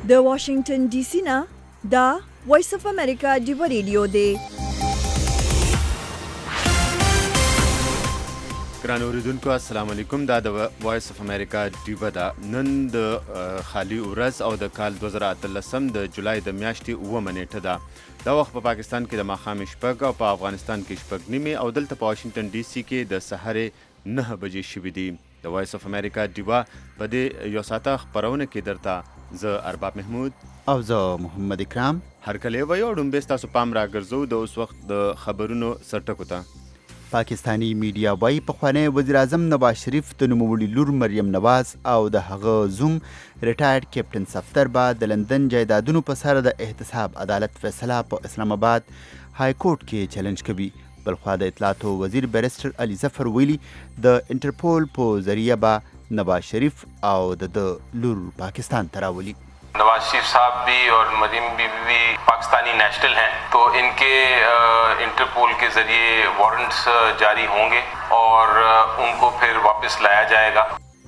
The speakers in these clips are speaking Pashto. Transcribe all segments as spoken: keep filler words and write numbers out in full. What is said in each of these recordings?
د واشنگټن ډي سي نه دا وایس اف امریکا ډیو ریډیو دی. ګران اوریدونکو السلام علیکم. دا د وایس اف امریکا ډیو ده. نن د خالي ورځ او د کال دوه زره اتلسم د جولای د میاشتې اوومه نیټه ده. دا وخت په پاکستان کې د ماښام شپږ او په افغانستان کې شپږ نیمې او دلته په واشنګټن ډي سي کې د سهارې نهه بجې شوي دي. د وایس اف امریکا ډیوه په دې یو ساعته خپرونه کې درته زه ارباب محمود او زه محمد اکرام هرکلی وایو. ډومبې ستاسو پام راګرځو د اوس وخت د خبرونو سرټکو ته. پاکستانی میډیا وایي پخوانی وزیر اعظم نواز شریف د نوموړي لور مریم نواز او د هغه زوم ریټایرډ کیپټن صفدر به د لندن جایدادونو په سر د احتساب عدالت فیصله په اسلام آباد های کورټ کې چیلنج کوي. بلخوا د اطلاعاتو وزیر بیرسټر علي ظفر ویلي د انټرپول په ذریعه به نواز شریف او د د لور پاکستان ته راولي. नवाज शरीफ साहब भी और मरीम बीबी भी पाकिस्तानी नेशनल हैं, तो इनके इंटरपोल के ज़रिए वारंट्स जारी होंगे और उनको फिर वापस लाया जाएगा.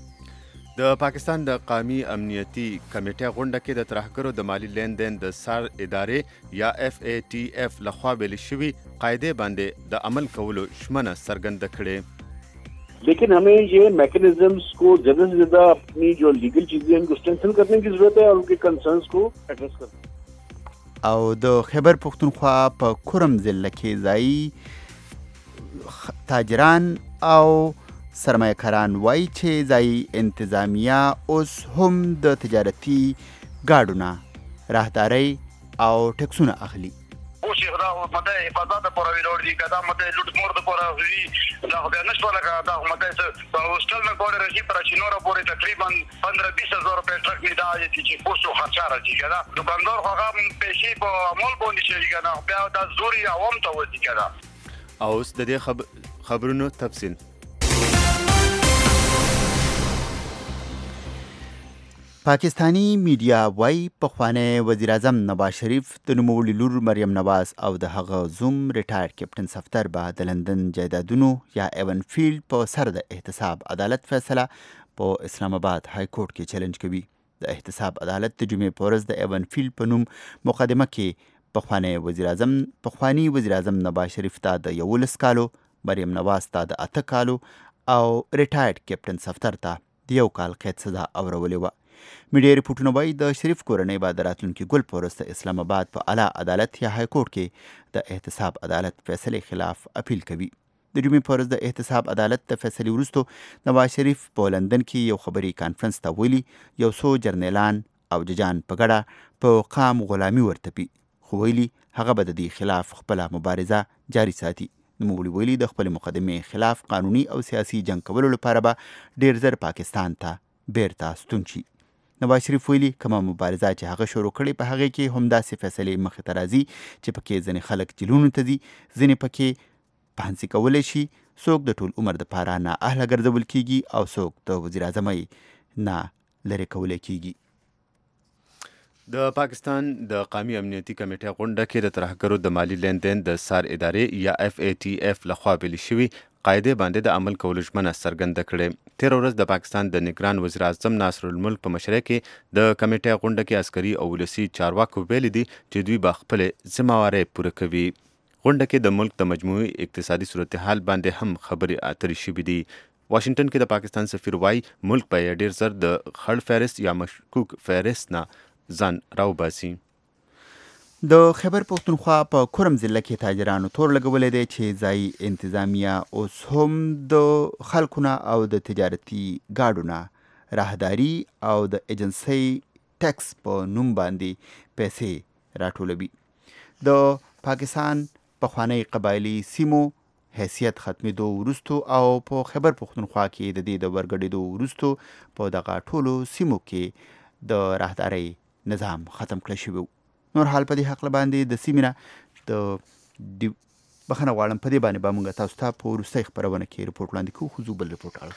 د پاکستان د قومي امنیتي کمیټې غونډه کې د ترهګرو د مالی لین دین د سار ادارې یا اف ای ټي اف لخوا ویل شوي قاعدې باندې د عمل کولو ژمنه څرګنده کړې. लेकिन हमें ये मैकेनिज्म्स को ज़्यादा से ज़्यादा अपनी जो लीगल चीज़ें हैं उनको स्ट्रेंथन करने की ज़रूरत है और उनके कंसर्न्स को एड्रेस करना. او د خیبر پختونخوا په کورم ضلع کې ځایي تاجران او سرمایه کاران وایي چې ځایي انتظامیه اوس هم د تجارتي ګاډو نه راهدارۍ او ټکسونه اخلي. اوس یې دا مده حفاظت لپاره ویلوړ دي که دا مده لوټ مور دپاره وي دا خو بیا نه شوه لکه دا خو مده څه په هوسټل نه کولی راځي په راچینوره پورې تقریبا پندره بیس هزار روپۍ ټرک مې دا عادي چې پوسټو خرچه راځي که دا دوکاندار خو هغه پیسې په عمل باندې شوي که نه بیا دا زور یې عوام ته وځي که دا. او اوس د دې خب... خبرونو تفصیل. پاکستانی میډیا وایي پخوانی وزیر اعظم نواز شریف د نوموړي لور مریم نواز او د هغه زوم ریټایر کیپټن صفدر به د لندن جایدادونو یا ایون فیلډ په سر د احتساب عدالت فیصله په اسلام آباد های کورټ کې چیلنج کوي. د احتساب عدالت د جمعې په ورځ د ایون فیلډ په نوم مقدمه کې پخوانی وزیر اعظم پخوانی وزیر اعظم نواز شریف ته د یولس کالو، مریم نواز ته د اته کالو او ریټایرډ کیپټن صفدر ته د یو کال قید سزا اورولې وه. میډیا ریپورټونه وایي د شریف کورنۍ به د راتلونکي ګل په ورځ د اسلام آباد په اعلی عدالت یا های کورټ کې د احتساب عدالت فیصلې خلاف اپیل کوي. د جمعې په ورځ د احتساب عدالت د فیصلې وروسته نواز شریف په لندن کې یو خبري کانفرنس ته ویلي یو څو جرنیلان او ججان په ګډه په قام غلامي ورتپي، خو ویلي هغه به د دې خلاف خپله مبارزه جاري ساتي. نوموړي ویلي د خپلې مقدمې خلاف قانوني او سیاسي جنګ کولو لپاره به ډېر زر پاکستان ته بیرته ستون شي. نواز شریف ویلي کومه مبارزه چې هغه شروع کړې په هغې کې همداسې فیصلې مخې ته راځي چې پکې ځینې خلک جیلونو ته ځي، ځینې پکې پانسي کولی شي، څوک د ټول عمر دپاره نااهله ګرځول کیږي او څوک د وزیر اعظمۍ نه لرې کولی کیږي. د پاکستان د قومي امنیتي کمیټې غونډه کې د ترهګرو د مالی لین دین د سار ادارې یا اف ای ټي اف لخوا ویل شوي قاعدې باندې د عمل کولو ژمنه څرګنده کړې. تېره ورځ د پاکستان د نگران وزیر اعظم ناصر الملک په مشرۍ کې د کمیټې غونډه کې عسکري او ولسي چارواکو ویلي دي چې دوی به خپلې ذمهوارۍ پوره کوي. غونډه کې د ملک د مجموعي اقتصادي صورتحال باندې هم خبرې اترې شوي دي. واشنګټن کې د پاکستان سفیر وایي ملک به یې ډېر زر د خړ فهرست یا مشکوک فهرست نه ځان راوباسي. د خیبر پختونخوا په کورم ضلع کې تاجرانو تور لګولی دی چې ځایي انتظامیه اوس هم د خلکو نه او د تجارتي ګاډو نه راهداري او د ایجنسۍ ټکس په نوم باندې پیسې راټولوي. د پاکستان پخوانی قبایلي سیمو حیثیت ختمېدو وروستو او په خیبر پختونخوا کې د دې د ورګډېدو وروستو په دغه ټولو سیمو کې د راهدارۍ نظام ختم کړی شوی و. نور حال په دې حقله باندې د سیمې نه د بخښنه غواړم په دې باندې به موږ تاسو ته په وروستۍ خپرونه کې رپورټ وړاندې کوو، خو ځو بل رپورټ اړخ ته.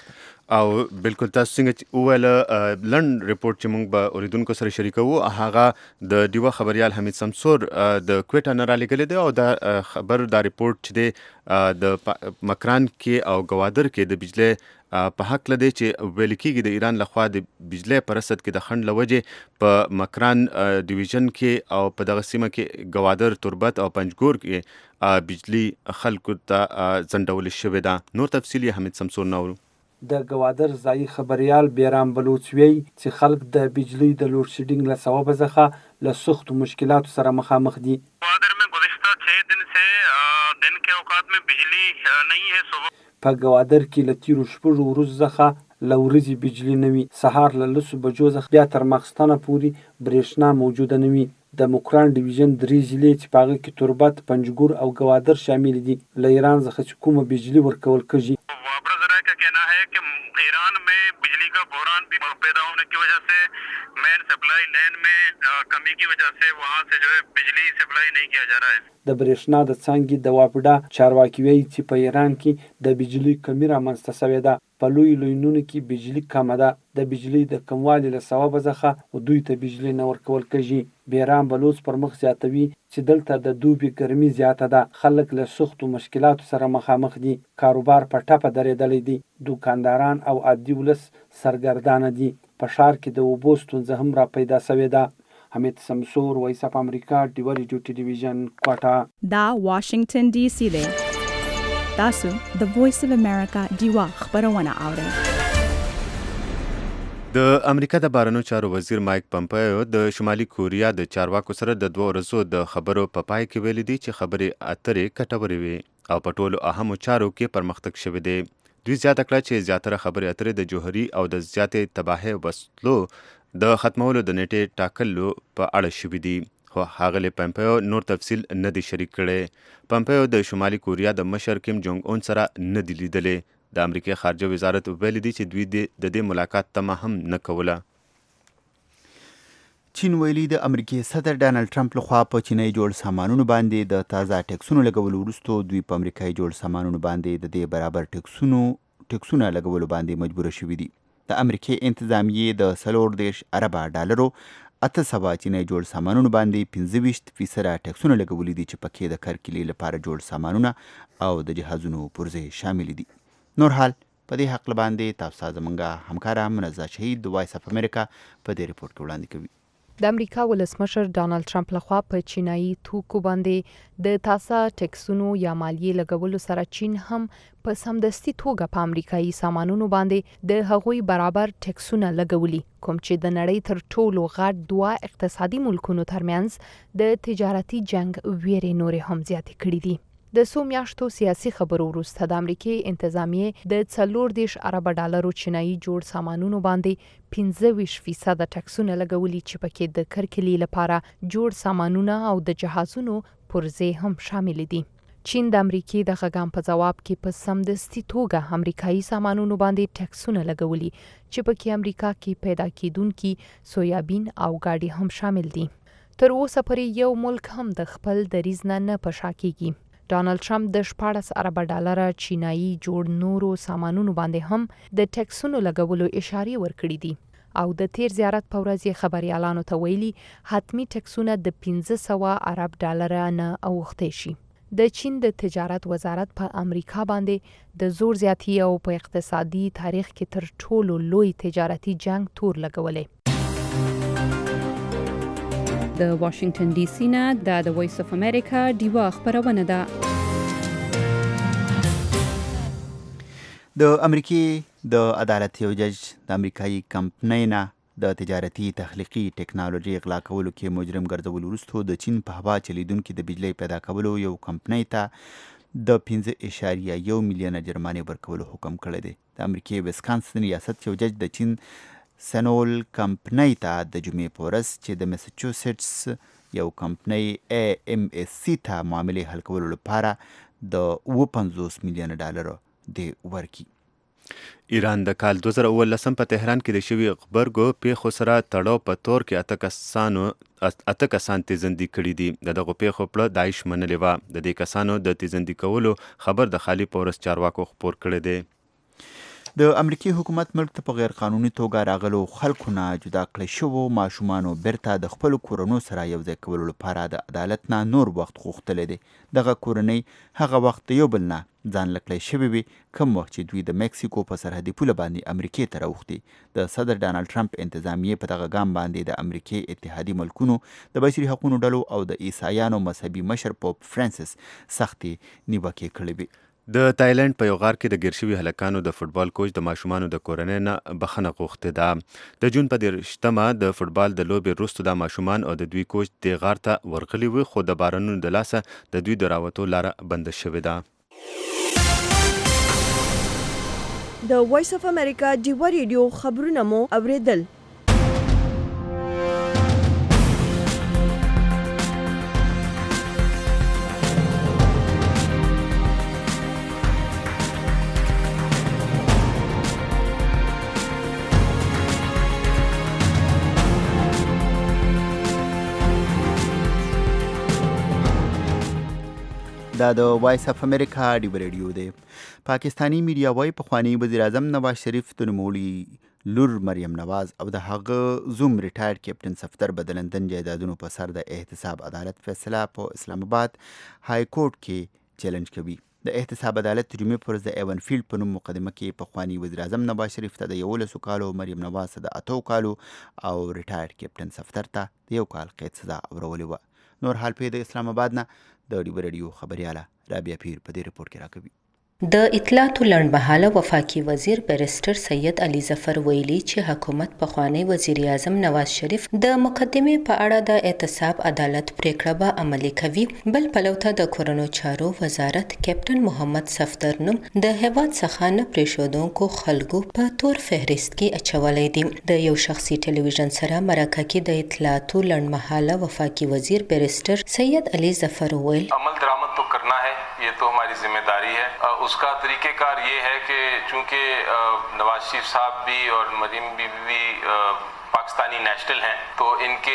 او بالکل تاسو څنګه وویل لنډ ریپورت چې موږ به اوریدونکو سره شریکو هغه د ډیوه خبريال حمید سمسور د کوټا نه را لګلې دی او دا خبر دا ریپورت چې دی د مکران کې او گوادر کې د بجلی په حق لدی چې ویل کېږي د ایران لخوا د بجلی په رصد کې د خنډ لوجې په مکران ډیویژن کې او په دغه سیمه کې گوادر تربت او پنجګور کې بجلی خلکو ته ځنډول شوې ده. نور تفصیل حمید سمسور نورو. د گوادر ځایي خبریال بیرام بلوچ وی چې خلک د بجلی د لوډ شیډینګ له سبب څخه له سختو مشکلاتو سره مخامخ دي. گوادر میں گزشتہ چھ دن سے دن کے اوقات میں بجلی نہیں ہے. صبح په گوادر کې له تیرو شپږو ورځو څخه له ورځې بجلی نه وي. سهار له لسو بجو څخه بیا تر ماخستانه پورې برېښنا موجوده نه وي. د مکران ډیویژن درې ضلعې چې په هغه کې تربت، پنجګور او گوادر شامل دي له ایران څخه چې کومه بجلی ورکول کېږي. कहना है कि ईरान में बिजली का बहरान भी पैदा होने की वजह से मेन सप्लाई लाइन में कमी की वजह से वहाँ से जो है बिजली सप्लाई नहीं किया जा रहा है. د برېښنا د څانګې د واپډا چارواکي وایي چې په ایران کې د بجلی کمی رامنځته شوې ده. په لوی لویونو کې بجلی کمه ده. د بجلی د کموالي له سببه څخه دوی ته بجلی نه ورکول کېږي. بیرام بلوچ پر مخ زیاتوي چې دلته د دوبي ګرمي زیاته ده. خلک له سختو مشکلاتو سره مخامخ دي. کاروبار په ټپه درېدلی دی. دوکانداران او عادي ولس سرګردانه دي. په ښار کې د اوبو ستونزه هم را پیدا شوې ده. حمید سمسور، وایس اف امریکا، ډیوه ریډیو ټلویزیون، کوټا. دا واشنگټن ډي سي دی. تاسو د وایس اف امریکا ډیوه خبرونه اورئ. د امریکا د بهرنیو چارو وزیر مایک پمپیو د شمالي کوریا د چارواکو سره د دوه ورځو د خبرو په پای کې ویلي دي چې خبرې اترې ګټورې وي او په ټولو اهمو چارو کې پرمختګ شوی دی. دوی زیاته کړه چې زیاتره خبرې اترې د جوهري او د زیاتې تباهۍ وسلو د ختمولو د نیټې ټاکلو په اړه شوي دي. خو ښاغلی پمپیو نور تفصیل نه دی شریک کړی. پمپیو د شمالي کوریا د مشر کیم جونګ اون سره نه دی لیدلی. د امریکای خارجه وزارت ویلي دي چې دوی د دې ملاقات تمه هم نه کوله. چین ویلي د امریکای صدر ډانلډ ټرمپ لخوا په چینی جوړ سامانونو باندې د تازه ټیکسونو لګولو وروسته دوی په امریکای جوړ سامانونو باندې د دې برابر ټیکسونو ټیکسونه لګولو باندې مجبور شوي دي. د امریکای انتظامیې د څلور دېرش اربه ډالرو اته سوه چینی جوړ سامانونو باندې پنځه ویشت فیصده ټیکسونه لګولي دي چې پکې د کرکیلې لپاره جوړ سامانونه او د جهازونو پرزې شامل دي. نور حال په دې حق باندې تاسو زمونږ همکاره منزه شهید د وایس اف امریکا په دې ریپورت کې وړاندې کوي. د امریکا ولسمشر ډانلډ ټرمپ لخوا په چینایي توکو باندې د تازه ټیکسونو یا مالیې لګولو سره چین هم په سمدستي توګه په امریکایي سامانونو باندې د هغوی برابر ټیکسونه لګولي، کوم چې د نړۍ تر ټولو غټ دوه اقتصادي ملکونو ترمنځ د تجارتي جنگ ویرې نورې هم زیاتې کړي دي. د څو میاشتو سیاسي خبرو وروسته د امریکای انتظامیې د څلور دېرش اربه ډالرو چینایي جوړ سامانونو باندې پنځه ویشت فیصده ټکسونه لګولي چې پکې د کرکیلې لپاره جوړ سامانونه او د جهازونو پرزې هم شامل دي. چین د امریکای د غږام په جواب کې په سمدستي توګه امریکایي سامانونو باندې ټکسونه لګولي چې پکې امریکا کې پیدا کیدونکي سویابین او ګاډي هم شامل دي. تر اوسه پورې یو ملک هم د خپل دریځ نه نه په شا کیږي. ډانلډ ټرمپ د شپاړس اربه ډالره چینایي جوړ نورو سامانونو باندې هم د ټکسونو لګولو اشارې ورکړي دي او د تیر زیارت په ورځ یې خبریالانو ته ویلي حتمی ټکسونه د پنځه سوه ارب ډالره نه اوښتی شي. د چین د تجارت وزارت په امریکا باندې د زور زیاتی او په اقتصادي تاریخ کې تر ټولو لوی تجارتي جنگ تور لګولی. د واشنگټن ډي سي نه د وایس اف امریکا ډیوه خبرونه ده. د امریکای د عدالت یو جج د امریکایي کمپنۍ نه د تجارتي تخلیقي ټیکنالوژي اغلا کولو کې مجرم ګرځولو وروسته د چین په هوا چلیدونکي د بجلی پیدا کولو یو کمپنۍ ته د پنځه اعشاریه یو میلیونه جرمانې ورکولو حکم کړی دی. د امریکای ویسکانسن ریاست یو جج د چین سنول کمپنۍ ته د جمعې په ورځ چې د میساچوسیټس یو کمپنۍ ای ام اس سی ته معاملې حل کولو لپاره د اوه پنځوس میلیونه ډالر دی ورکړي. ایران د کال دوه زره اوولسم په تهران کې د شوي غبرګو پیښو سره تړاو په تور کې اته کسانو اته کسان تیزندي کړي دي. د دغو پیښو پړه داعش منلې وه. د دې کسانو د تیزندي کولو خبر د خالي پورس چارواکو خپور کړی دی. د امریکای حکومت ملک ته په غیر قانوني توګه راغلو خلکو نه جدا کړی شوو ماشومانو بیرته د خپلو کورنو سره یوځای کولو لپاره د عدالت نه نور وخت غوښتلی دی. دغه کورنۍ هغه وخت د یو بل نه ځان لکړی شوي وي کوم وخت چې دوی د میکسیکو په سرحدي پوله باندې امریکې ته راوښتي. د صدر ډانلډ ټرمپ انتظامیې په دغه ګام باندې د امریکې اتحادي ملکونو د بشري حقونو ډلو او د عیسایانو مذهبي مشر پوپ فرانسیس سختې نیوکې کړې وي. د تایلند په یو غار کې د ګیر شوي هلکانو د فوټبال کوچ د ماشومانو د کورنۍ نه بخښنه غوښتې ده. د جون په دېرشمه د فوټبال د لوبې وروسته دا ماشومان او د دوی کوچ دې غار ته ورغلي وي خو د بارانونو د لاسه د دوی د راوتو لاره بنده شوې ده. د وایس اف امریکا ډیوا ریډیو خبرونه مو اوریدل. دا د وایس اف امریکا ډیوا ریډیو دی. پاکستانی میډیا وایي پخوانی وزیر اعظم نواز شریف د نوموړي لور مریم نواز او د هغه زوم ریټایر کیپټن صفدر به د لندن جایدادونو په سر د احتساب عدالت فیصله په اسلام آباد های کورټ کې چیلنج کوي. د احتساب عدالت جمعې پر ورځ د ایون فیلډ په نوم مقدمه کې پخوانی وزیر اعظم نواز شریف ته د یولسو کالو، مریم نواز ته د اتو کالو او ریټایر کیپټن صفدر ته د یو کال قید سزا اورولې وه. نور حال په د اسلام آباد نه د ډیوا ریډیو خبرياله رابعه پیر په دې رپورټ کې راکوي. د اطلاعاتو لنډمهاله وفاقي وزیر بیرسټر سید علي ظفر ویلي چې حکومت پخوانی وزیر اعظم نواز شریف د مقدمې په اړه د احتساب عدالت پریکړه به عملي کوي. بل پلوته د کورونو چارو وزارت کیپټن محمد صفدر نوم د هیواد څخه نه پریښودونکو خلکو په تور فهرست کې اچولی دی. د یو شخصي ټلویزیون سره مرکه کې د اطلاعاتو لنډمهاله وفاقي وزیر بیرسټر سید علي ظفر ویل عمل درآمد تو کرنا है, ये तो हमारी जिम्मेदारी है. उसका तरीक़ेकार ये है कि चूँकि नवाज शरीफ साहब भी और मरीम बीबी भी पाकिस्तानी नेशनल हैं तो इनके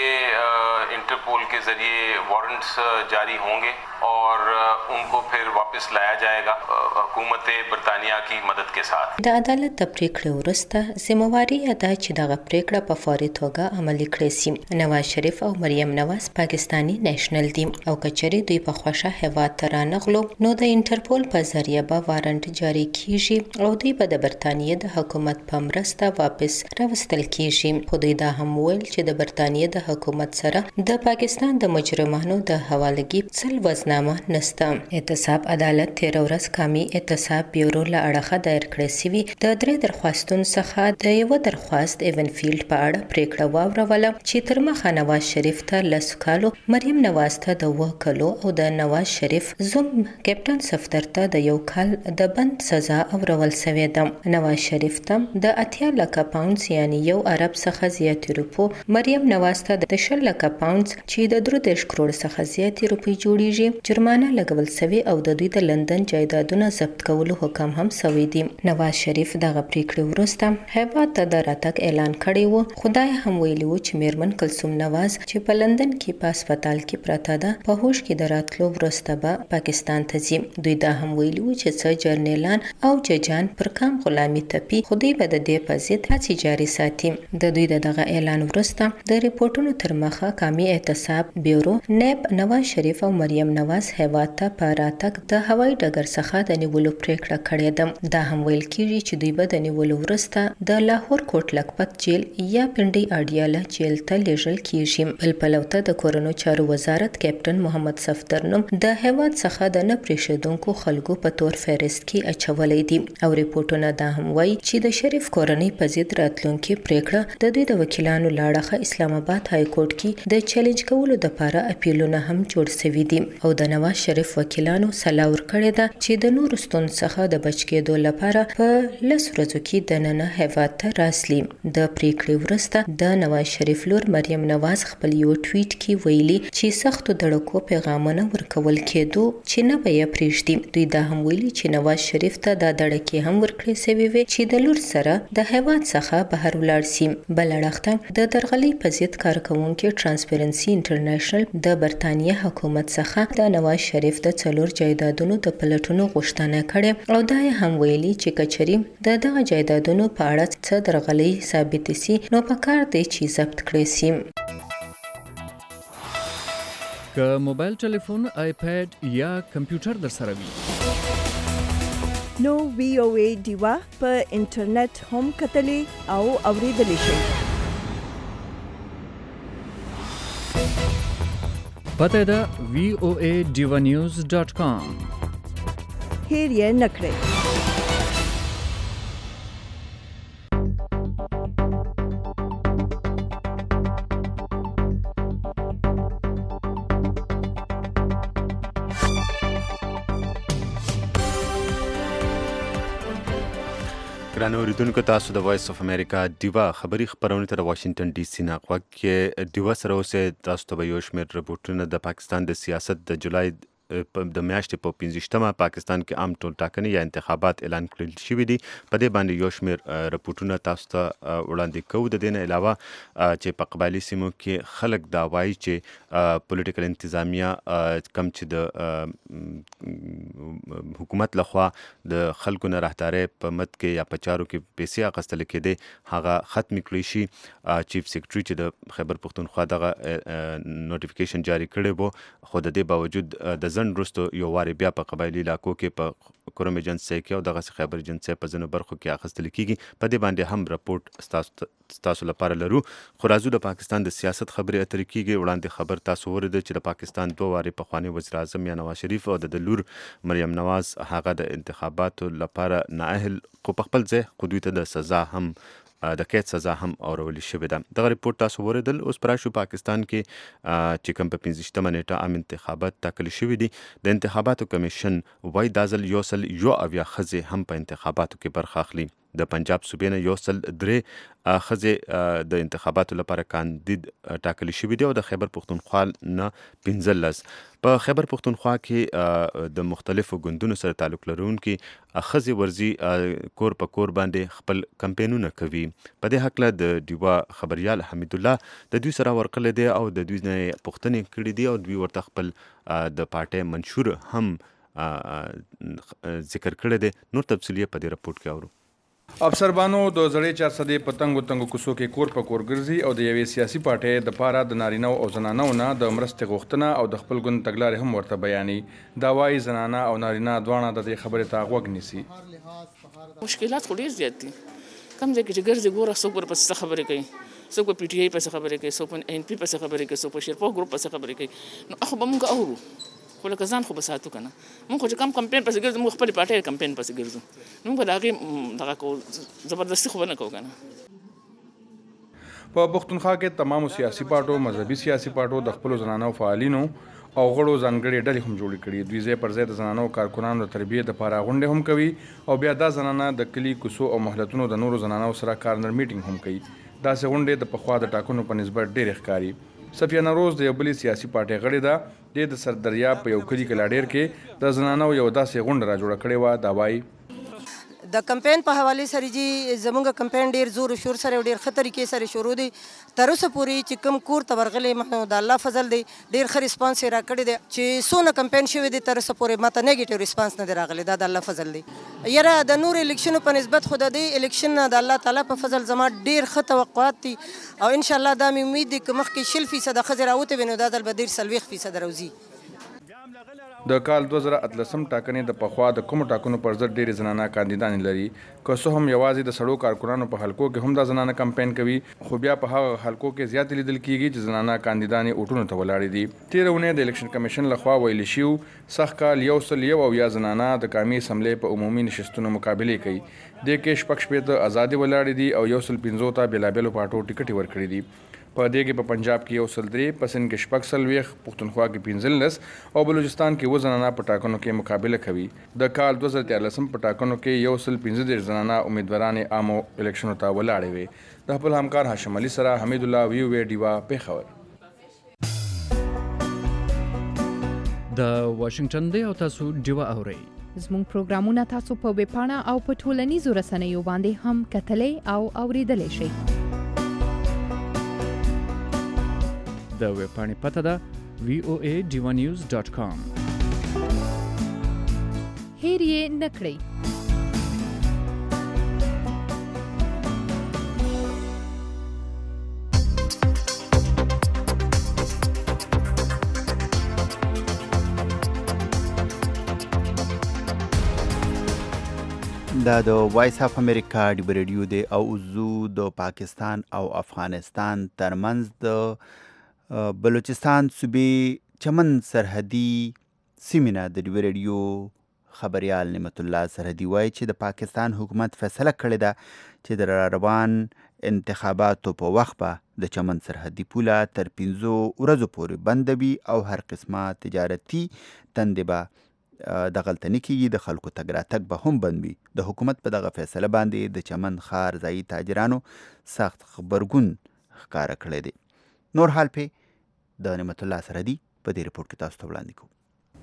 इंटरपोल के ज़रिए वारंट्स जारी होंगे और उनको फिर वापस लाया जाएगा हुकूमत बरतानिया की मदद के साथ. د عدالت د پریکړې وروسته ذمہواري ادا چې دغه پریکړه په فوري توګه عملي کړې شي. نواز شریف او مریم نواز پاکستانی نېشنل دي او کچري دوی په خوښه هیواد ته رانغلو نو د انټرپول په ذریعہ به وارنټ جاری کیږي او دوی به د برتانیې د حکومت په مرسته واپس راوستل کیږي. خو دوی دا هم ویل چې د برتانیې د حکومت سره د پاکستان د مجرمانو د حوالګي څل وزنامه نسته. احتساب عدالت تیر ورځ قومي احتساب بیورو له اړخه دایر کړی شوی د درې درخواستونو څخه د یو درخواست ایون فیلډ په اړه پریکړه واوروله چې تر مخه نواز شریف ته لس کالو، مریم نواز ته د اووه کالو او د نواز شریف زوم کیپټن صفدر ته د یو کال د بند سزا اورول شوې ده. نواز شریف ته د اتیا لکه پاونډز یعنی یو ارب څخه زیاتې روپو، مریم نواز ته د شل لکه پاونډز چې د درې دېرش کروړ څخه زیاتې روپۍ جوړیږي جرمانه لګول شوی او د دوی د لندن جایدادونه ضبط کولو حکم هم شوی دی. نواز شریف دغه پریکړې وروسته هیواد ته د راتګ اعلان کړی و. خدای هم ویلی و چې میرمن کلثوم نواز چې په لندن کې په هسپتال کې پراته ده په هوش کې د راتلو وروسته به پاکستان ته ځي. دوی دا هم ویلی و چې څه جرنیلان او ججان پر کام غلامي تپي خو دوی به د دې په ضد هڅې جاري ساتي. د دوی د دغه اعلان وروسته د ریپورتونو تر مخه قومي احتساب بیورو نیب نواز شریف او مریم نواز هیواد ته په راتګ د هوایي ډګر څخه د نیولو پریکړه کړې ده. دا هم ویل کیږي چې دوی به د نیولو وروسته د لاهور کوټ لکپت جیل یا پنډي اډیاله جیل ته لیږل کیږي. بل پلوته د کورونو چارو وزارت کیپټن محمد صفدر نوم د هیواد څخه د نه پریښودونکو خلکو په تور فهرست کې اچولی دی او ریپورتونه دا هم وایي چې د شریف کورنۍ په ضد راتلونکې پریکړه د دوی د وکیلانو له اړخه اسلام آباد های کورټ کې د چیلنج کولو لپاره اپیلونه هم جوړ شوي دي او د نواز شریف وکیلانو سلا ورکړې ده چې د نورو ستونزو څخه د بچ کېدو لپاره په لس ورځو کې دننه هیواد ته راسلي. د پریکړې وروسته د نواز شریف لور مریم نواز خپل یو ټویټ کې ویلي چې سختو دړکو پیغامونه ورکول کېدو چې نه به یې پرېږدي. دوی دا هم ویلي چې نواز شریف ته دا دړکې هم ورکړې شوې وې چې د لور سره د هیواد څخه بهر ولاړ شي. بل اړخ ته د درغلۍ په ضد کارکوونکي ټرانسپیرنسي انټرنیشنل د برتانیې حکومت څخه د د نواز شریف د څلور جایدادونو د پلټونو غوښتنه کړې او دا هم ویلي چې کچري د دغه جایدادونو په اړه څه درغلي ثابت سي نو پکار دی چې ضبط کړي سي. که موبایل ټلیفون، آیپیډ یا کمپیوټر در سره وي نو وی او ای ډیوا په انټرنیټ هم کتلی او اوریدلی شئ. پته ده وی او ای ډیوا نیوز ډاٹ کام. هیر یې نکړئ. ګرانو اوریدونکو، تاسو د وایس اف امریکا ډیوا خبری خبرونه تر واشنگټن ډي سي نه غوږ کې ډیوا سره اوسه. تاسو ته به یو شمېر رپورټونه د پاکستان د سیاست د جولای د میاشتې په پنځویشتمه پاکستان کې عام ټولټاکنې یا انتخابات اعلان کړل شوي دي. په دې باندې یو شمېر رپورټونه تاسو ته وړاندې کوو. د دې نه علاوه چې په قبایلي سیمو کې خلک دا وایي چې پولیټیکل انتظامیه کم چې د حکومت لخوا د خلکو نه راهدارۍ په مد کې یا په چارو کې پیسې اخیستل کېدې هغه ختم کړی شي. چیف سیکرټري چې د خیبر پښتونخوا دغه نوټیفیکیشن جاری کړی وو، خو د دې باوجود د ځنډ وروسته یو وارې بیا په قبایلي علاقو کې په کوروم ایجنسۍ کې او دغسې خیبر ایجنسۍ په ځینو برخو کې اخیستل کېږي. په دې باندې هم رپورټ ستاسو لپاره لرو. خو راځو د پاکستان د سیاست خبرې اترې کېږي. وړاندې خبر تاسو ورده چې د پاکستان دوه وارې پخوانی وزیر اعظم یا نواز شریف او د لور مریم نواز هغه د انتخاباتو لپاره نااهل خو په خپل ځای خو دوی ته د سزا هم د قید سزا هم اورولې شوې ده. دغه ریپورټ تاسو وریدل. اوس پر راشو پاکستان کې چې کوم په پنځویشتمه نیټه عام انتخابات ټاکل شوي دي. د انتخاباتو کمیشن وایي دا ځل یو سل یو اویا ښځې هم په انتخاباتو کې برخه اخلي. د پنجاب صوبې نه یو سل درې ښځې د انتخاباتو لپاره کاندید ټاکل شوي دي او د خیبر پښتونخوا نه پنځلس. په خیبر پښتونخوا کې د مختلفو ګوندونو سره تعلق لرونکي ښځې ورځي کور په کور باندې خپل کمپینونه کوي. په دې هکله د ډیوا خبریال حمید الله د دوی سره ورغلی دی او د دوی نه پوښتنې کړي دي او دوی ورته خپل د پارټۍ منشور هم ذکر کړی دی. نور تفصیل په دې رپورټ کې اورو. افسر بانو د زړې چار صدې په تنګو تنګو کوڅو کې کور په کور ګرځي او د یوې سیاسي پارټۍ د پاره د نارینه او زنانو نه د مرستې غوښتنه او د خپل ګوند تګلارې هم ورته بیانې. دا وايي زنانه او نارینه دواړه د دې خبرې ته غوږ نیسي. مشکلات خو ډېر زیات دي. کم ځای کې چې ګرځي ګوره څوک ورپسې خبرې کوي، څوک په پی ټي آی پسې خبرې کوي، څوک په این پي پسې خبرې کوي، څوک په شیرپور ګروپ پسې خبرې کوي. نو هغه به موږ اورو خو لکه ځان خو به ساتو که نه. موږ خو چې کم کمپین پسې ګرځو، موږ خپلې پارټۍ کمپین پسې ګرځو. نو موږ به د هغې دغه کوو، زبردستي خو به نه کوو که نه. په پښتونخوا کې تمامو سیاسي پارټو، مذهبي سیاسي پارټو د خپلو زنانو فعالینو او غړو ځانګړې ډلې هم جوړې کړي. دوی ځای پر ځای د زنانو کارکنانو د تربیې دپاره غونډې هم کوي او بیا دا زنانه د کلي کوڅو او محلتونو د نورو زنانو سره کارنر میټینګ هم کوي. داسې غونډې د پخوا د ټاکنو په نسبت ډېرې ښکاري. صفیه نوروز د یو بلې سیاسي پارټۍ غړې ده. د د سردریاب په یو کلي کې لا ډېر کې د زنانو یو داسې غونډه را جوړه کړې وه. دا وایي د کمپین په حواله سره جی زمونږ کمپین ډیر زور او شور سره ډیر خطر کې سره شروع دي. تر اوسه پورې چې کم کور ته ورغلې د الله فضل دی ډیر ښه ریسپانس را کړی دی. چې څونه کمپین شوی دی تر اوسه پورې ماته نیگیټیو ریسپانس نه دی راغلی. دا د الله فضل دی. یاره د نور الیکشنو په نسبت خو د دې الیکشن نه د الله تعالی په فضل زما ډیر ښه توقعات دي او ان شاء الله دا مې امید دی که مخکې شل فیصده ښځې راوتې وي نو دا ځل به ډېر څلوېښت فیصده راوځي. د کال دوه زره اتلسم ټاکنې د پخوا د کومو ټاکنو پر ضد ډېرې زنانه کاندیدانې لري. که څه هم یوازې د سړو کارکنانو په حلقو کې هم دا زنانه کمپین کوي، خو بیا په هغه حلقو کې زیاتې لیدل کېږي چې زنانه کاندیدانې اوټونو ته ولاړې دي. تېره اونۍ د الیکشن کمیشن لخوا ویلي شوي سږ کال یو سل یو اویا زنانه د قومي اسمبلۍ په عمومي نشستونو مقابلې کوي. دې کې شپږ شپېته ازادې ولاړې دي او یو سل پنځو ته بېلابېلو پارټو ټکټې ورکړي دي. په دې کې په پنجاب کې یو سل درې، په سند کې شپږ څلوېښت، پښتونخوا کې پنځلس او بلوچستان کې اووه زنانه په ټاکنو کې مقابله کوي. د کال دوه زره دیارلسم په ټاکنو کې یو سل پنځه دېرش زنانه امیدوارانې عامو الیکشنو ته ولاړې وې. د خپل همکار هاشم علي سره حمید الله وی وی ډیوا پېښور. د واشنگټن دی او تاسو ډیوا اورئ. زموږ پروګرامونه تاسو په ویبپاڼه او په ټولنیزو رسنیو باندې هم کتلی او اوریدلی شئ. د ویبپاڼې پته ده وی او ای ډیوا نیوز ډاٹ کام. هیر یې نکړئ. دا د وایس اف امریکا ډیو ریډیو دی او زو د پاکستان او افغانستان ترمنځ د بلوچستان صوبې چمن سرحدي سیمه د ډیو ریډیو خبريال نعمت الله سرحدي وایي چې د پاکستان حکومت فیصله کړې ده چې د روان انتخاباتو په وخت به د چمن سرحدي پوله تر پنځو ورځو پورې بند وي او هر قسمه تجارتي تندې به د غلطنی کېږي، د خلکو تګ راتګ به هم بند وي. د حکومت په دغه فیصله باندې د چمن ښار ځایي تاجرانو سخت غبرګون ښکاره کړی دی. نور حال پې د نعمت الله سرحدي په دې رپورټ کې تاسو ته وړاندې کوو.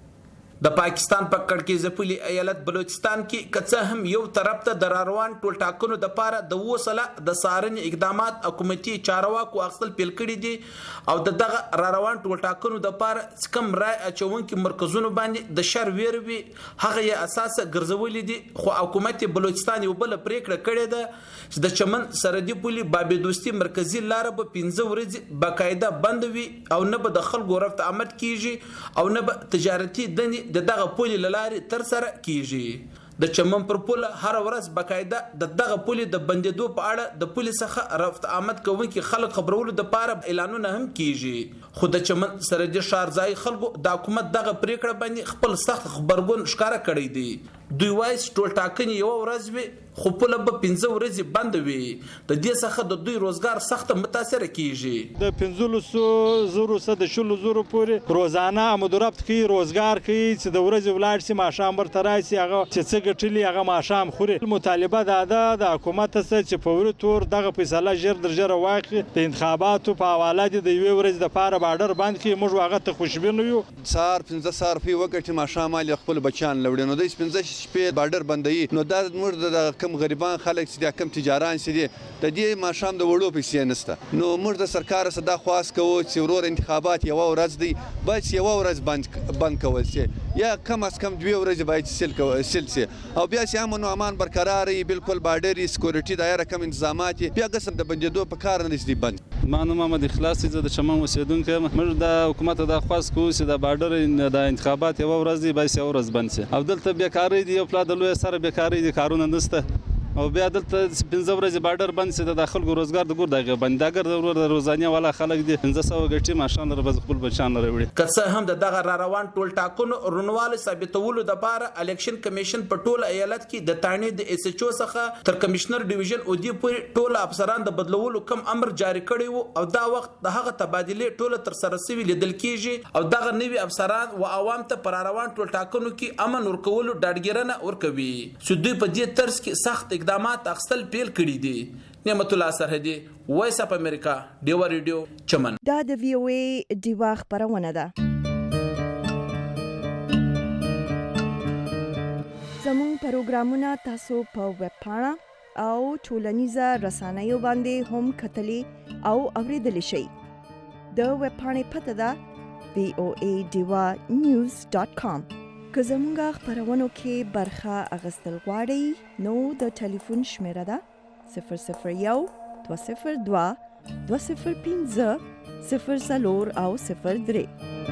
د پاکستان په کړکېچ پولي ایالت بلوچستان کې کڅه هم یو طرف ته د روان ټول ټاکنو د پاره د وسله د سارنې اقدامات حکومتي چارواکو اخیستل پیل کړي دي او د دغه روان ټول ټاکنو د پاره کم رای اچونکي مرکزونو باندې د شر ویروي هغه یې اساس ګرځولې دي. خو حکومت بلوچستان یو بل پریکړه کړې ده چې د چمن سرحدي پولي بابي دوستي مرکزی لار به پنځه ورځې باقاعده بند وي او نه به د خلکو رفت آمد کیږي او نه به تجارتي دني د دغه پولي لارې تر سره کیږي. د چمن پر پوله هر ورځ باقاعده د دغه پولي د بندیدو په اړه د پولیس څخه رفت آمد کوونکي خلک خبرولو د پاره اعلانونه هم کیږي. خو د چمن سرحدي ښار ځای خلکو د حکومت دغه پریکړه باندې خپل سخت خبرګون ښکاره کړی دی. دوی وایي ټول ټاکنې یو ورځ وي خو پوله به پنځه ورځې بند وي. د دې څخه د دوی روزګار سخت متاثر کیږي. د پنځلسو زرو څخه د شلو زرو پورې روزانه مدربط کوي، روزګار کوي چې د ورځې ولاړ شي ماښام ورته راشي هغه چې څه ګټلي هغه ماښام خوري. مطالبه دا ده د حکومت څخه چې فوري تور دغه فیصله ژر در ژره واخلي، د انتخاباتو په حواله دي د یوې ورځې دپاره بارډر بند کړي. موږ هغه ته خوشبینه یو. سهار پنځه سهار روپۍ وګټي ماښام حال خپل بچیان لوړي نو دوی پنځه شپې بارډر بندوي. نو دا موږ د کم غریبان خلک چې د کم تجاران چې دي د دې ماښام د وړو پیسې نشته. نو موږ د سرکار څخه دا خواست کوو چې ورور انتخابات یوه ورځ دی باید یوه ورځ بند بند کول شي یا کم از کم دوې ورځې باید سیل سیل شي او بیا چې امن او امان برقرار وي، بالکل بارډر سکیورټي دایره کم انتظامات بیا قسم د بندیدو په کار نه دي بند. ما نوم محمد اخلاص زه د چمن اوسیدونکی یم. موږ د حکومت دا خواست کوو چې د بارډر د انتخابات یوه ورځ دی باید یوه ورځ بند شي او دلته بیکاري دي یو پلا د لوی سره بیکاري دي کارونه نشته او بیا دلته پنځه ورځې بارډر بند شي د خلکو روزګار د ګور دغه بند دګر د روزانه والا خلک دي پنځه سوه ګټي ماشان لر بز خپل بچان لر وړي. که څه هم د دغه را روان ټول ټاکنو رونواله ثابتولو د بار الیکشن کمیشن په ټول ایالت کې د تانې د اس ایچ او څخه تر کمشنر ډیویژن او دی پورې ټول افسران د بدلولو کم امر جاری کړی وو او دا وخت د هغه تبادله ټول تر سره سوي لیدل کیږي او دغه نوي افسران او عوام ته پر روان ټول ټاکنو کې امن ورکولو ډاډګیرنه ورکوي چې دوی په دې طرز کې سخت اقدامات اخستل پیل کړي دي. نعمت الله سرحدي، وایس اف امریکا، ډیوا ریډیو، چمن. دا د وی او ای ډیوا خبرونه ده. زموږ پروګرامونه تاسو په ویب پاڼه او ټولنیزه رسنیو باندې هم کتلی او اوریدلی شئ. د ویب پاڼې پته ده وی او ای ډیوا نیوز ډاٹ کام. که زموږ خبرونو کې برخه اخیستل غواړئ نو د ټلیفون شمیره ده صفر صفر یو دوه صفر دوه دوه صفر پنځه صفر څلور او صفر درې.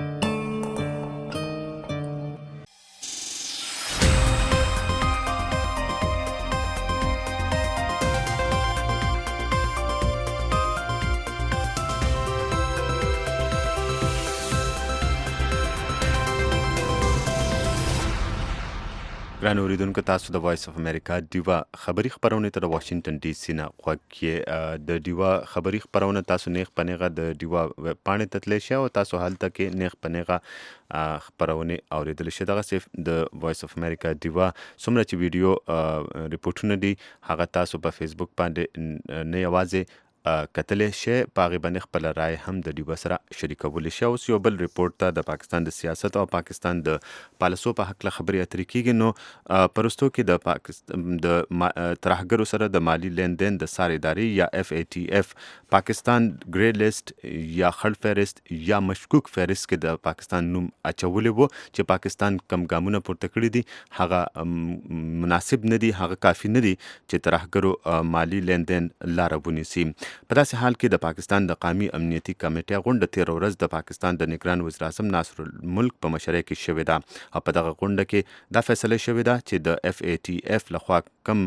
ګران اوریدونکو، تاسو د وایس اف امریکا ډیوا خبری خبرونه ته د واشنگټن ډي سي نه خوښ د ډیوا خبری خبرونه تاسو نیغ پنیغه د ډیوا پاڼې ته تللی شئ او تاسو هلته کې نیغ پنیغه خبرونه اوریدلی شئ. دغه صرف د وایس اف امریکا ډیوا څومره چې ویډیو ریپورټونه دي هغه تاسو په فیسبوک باندې نه یوازې کتلې شي پاغه باندې خپل رائے هم د ډیو سره شریکول شي. اوس یو بل ریپورت ته د پاکستان د سیاست او پاکستان د پالیسو په حق له خبرې اترې کیږي. نو پرستو کې د پاکستان د ترهګرو سره د مالی لیندین د سار ادارې یا اف ای ټي اف پاکستان ګری لیست یا خړ فهرست یا مشکوک فهرست کې د پاکستان نوم اچولې وو چې پاکستان کم ګامونه پورته کړی دي هغه مناسب نه دي، هغه کافي نه دي چې ترهګرو مالی لیندین لار ونیسي. په داسې حال کې د پاکستان د قومي امنیتي کمیټې غونډه تیر ورځ د پاکستان د نگران وزیر اعظم ناصر الملک په مشرۍ کې شوې ده او په دغه غونډه کې دا فیصله شوې ده چې د اف ای ټي اف لخوا کم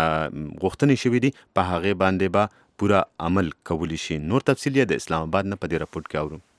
غوښتنې شوې دي په هغې باندې به پوره عمل کولی شي. نور تفصیل یې د اسلام آباد نه په دې راپورټ کې اورو.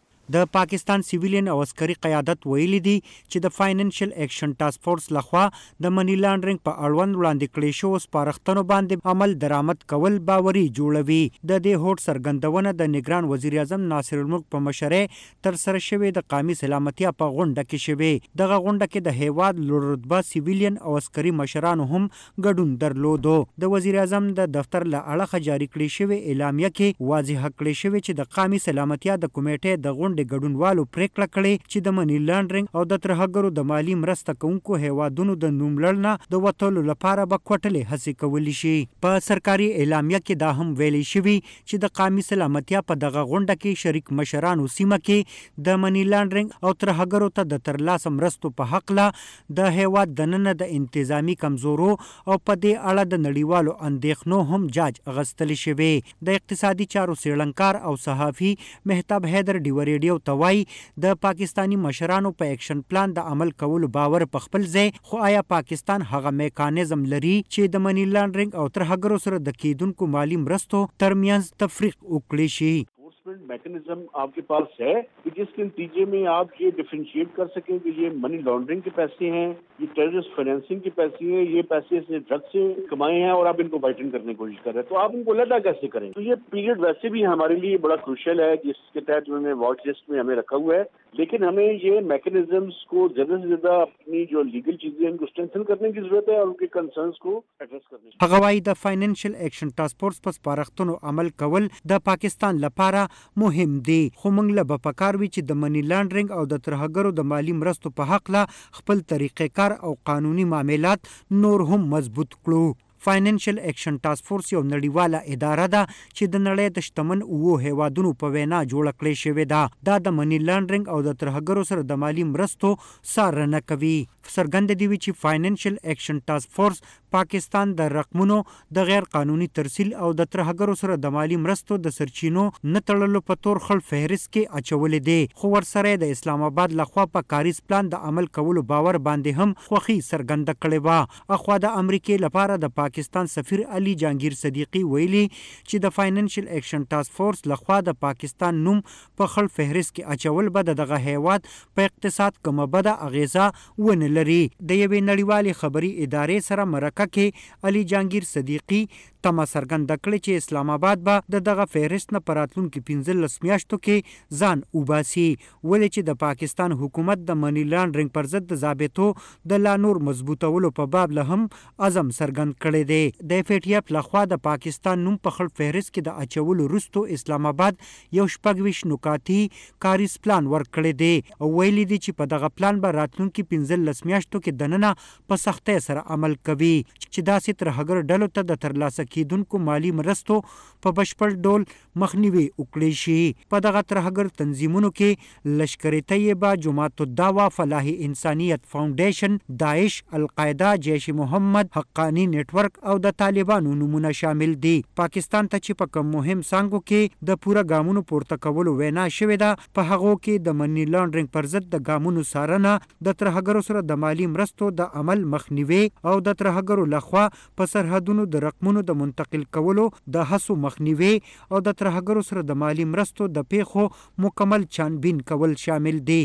د پاکستان سیویلین او عسکري قیادت ویلي دي چې د فاینانشل ایکشن ټاسک فورس لخوا د منی لانډرینګ په اړوند وړاندې کړی شو سپارښتنو باندې عمل درآمد کول باوري جوړوي. د دې هوډ څرګندونه د نگران وزیر اعظم ناصر الملک په مشرۍ تر سره شوې د قومي سلامتیا په غونډه کې شوې. دغه غونډه کې د هیواد لوړ رتبه سیویلین او عسکري مشرانو هم ګډون درلودو. د وزیر اعظم د دفتر له اړخه جاری کړی شوې اعلامیه کې واضح کړی شوې چې د قومي سلامتیا د کمیټې د غونډې د ګډونوالو پریکړه کړې چې د منی لانډرینګ او د ترهګرو د مالی مرسته کوونکو هیوادونو د نوملړ د وتلو لپاره به کوټلې هڅې کولی شي. په سرکاري اعلامیه کې دا هم ویلي شوي چې د قومي سلامتیا په دغه غونډه کې شریک مشرانو سیمه کې د منی لانډرینګ او ترهګرو ته د ترلاسه مرستو په حق له د هیواد دننه د انتظامی کمزورو او په دې اړه د نړیوالو اندېښنو هم جاج اغستل شوی. د اقتصادي چارو څېړنکار او صحافي مهتاب حیدر ډیو ریډیو ته وایي د پاکستانی مشرانو په ایکشن پلان د عمل کولو باور په خپل ځای، خو آیا پاکستان هغه میکانیزم لري چې د منی لانډرینګ او ترهګرو سره د کیدونکو مالی مرستو ترمنځ تفریق وکړي شي؟ मैकेनिज्म आपके पास है कि जिसके नतीजे में आप ये डिफरेंशिएट कर सकें कि ये मनी लॉन्ड्रिंग के पैसे हैं, ये टेररिस्ट फाइनेंसिंग के पैसे हैं, ये पैसे से ड्रग्स से कमाए हैं और आप इनको वाइटन करने की कोशिश कर रहे हैं, तो आप उनको अलग कैसे करें? तो ये पीरियड वैसे भी हमारे लिए बड़ा क्रूशियल है जिसके तहत उन्होंने वॉच लिस्ट में हमें रखा हुआ है, लेकिन हमें ये मैकेनिज्म्स को ज्यादा से ज्यादा अपनी जो लीगल चीजें हैं उनको स्ट्रेंथन करने की जरूरत है और उनके कंसर्न्स को एड्रेस करने की. هغه وايي د فاینانشل ایکشن ټاسک فورس په سپارښتنو عمل کول د پاکستان لپاره مهم دي، خو موږ له به پکار وي چې د منی لانډرینګ او د ترهګرو د مالی مرستو په حق له خپل طریقې کار او قانوني معاملات نور هم مضبوط کړو. فاینانشل ایکشن ټاسک فورس یو نړیواله اداره ده چې د نړۍ د شتمن اوو هیوادونو په وینا جوړه کړې شوې ده. دا د منی لانډرینګ او د ترهګرو سره د مالی مرستو څارنه کوي. څرګنده دی چې فاینانشل ایکشن ټاسک فورس پاکستان د رقمونو د غیر قانوني ترسیل او د ترهګرو سره د مالی مرستو د سرچینو نه تړلو په تور خل فهرست کې اچولې دی، خو ورسره د اسلام آباد لخوا په کاریز پلان د عمل کولو باور باندې هم خوښي څرګنده کړې وه. اخوا د امریکې لپاره د پاکستان سفیر علي جهانگیر صدیقي ویلي چې د فاینانشل ایکشن ټاسک فورس لخوا د پاکستان نوم په خل فهرست کې اچول به دغه هیواد په اقتصاد کومه بده اغیزه ونه لري. د یوې نړیوالې خبري ادارې سره مرکه کې علي جهانگیر صدیقي تمه څرګنده کړې چې اسلام آباد به د دغه فهرست نه په راتلونکي پنځلس میاشتو کې ځان وباسي، ولې چې د پاکستان حکومت د منی لانډرینګ پر ضد د ضابطو د لا نور مضبوطولو په باب له هم عزم څرګند کړی دی. د اف ای ټي اف لخوا د پاکستان نوم په خړ فهرست کې د اچولو وروسته اسلام آباد یو شپږ ویشت نکاتي کاریز پلان ورکړی دی او ویلي دی چې په دغه پلان به راتلونکي پنځلس میاشتو کې دننه په سختۍ سره عمل کوي چې داسې ترهګر ډلو ته د ترلاسه کیدونکو مالی مرستو په بشپړ ډول مخنیوي وکړي شي. په دغه ترهګر تنظیمونو کې لشکر طیبه، جماعت الدعوه، فلاح انسانیت فاونډیشن، داعش، القاعده، جیش محمد، حقانی نیټ ورک او د طالبانو نمونه شامل دي. پاکستان ته چې په کوم مهم څانګو کې د پوره ګامونو پورته کولو وینا شوې ده، په هغو کې د منی لانډرینګ پر ضد د ګامونو څارنه، د ترهګرو سره د مالی مرستو د عمل مخنیوي او د ترهګرو لخوا په سرحدونو د رقمونو د منتقل کولو د هڅو مخنیوي او د ترهګرو سره د مالی مرستو د پیښو مکمل چانبین کول شامل دي.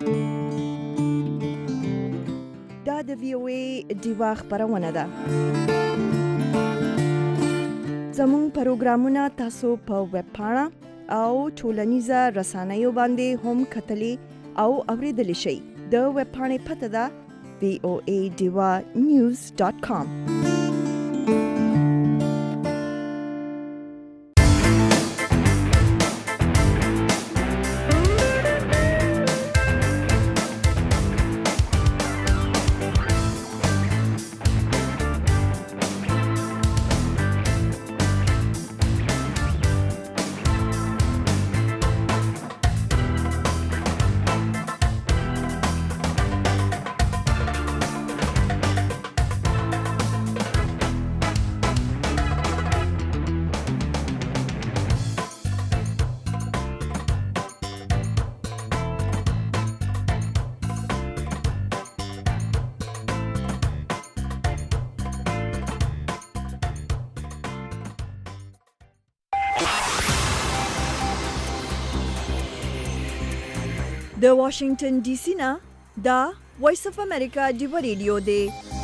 دا د وی او ای ډیوا خبرونه ده. زموږ پروګرامونه تاسو په ویب پاڼه او ټولنیزه رسنیو باندې هم کتلی او اوریدلی شئ. د ویب پاڼې پته ده وی او ای ډیوا نیوز ډاٹ کام. د واشنگټن ډي سي نه دا وایس اف امریکا ډیو ریډیو دی.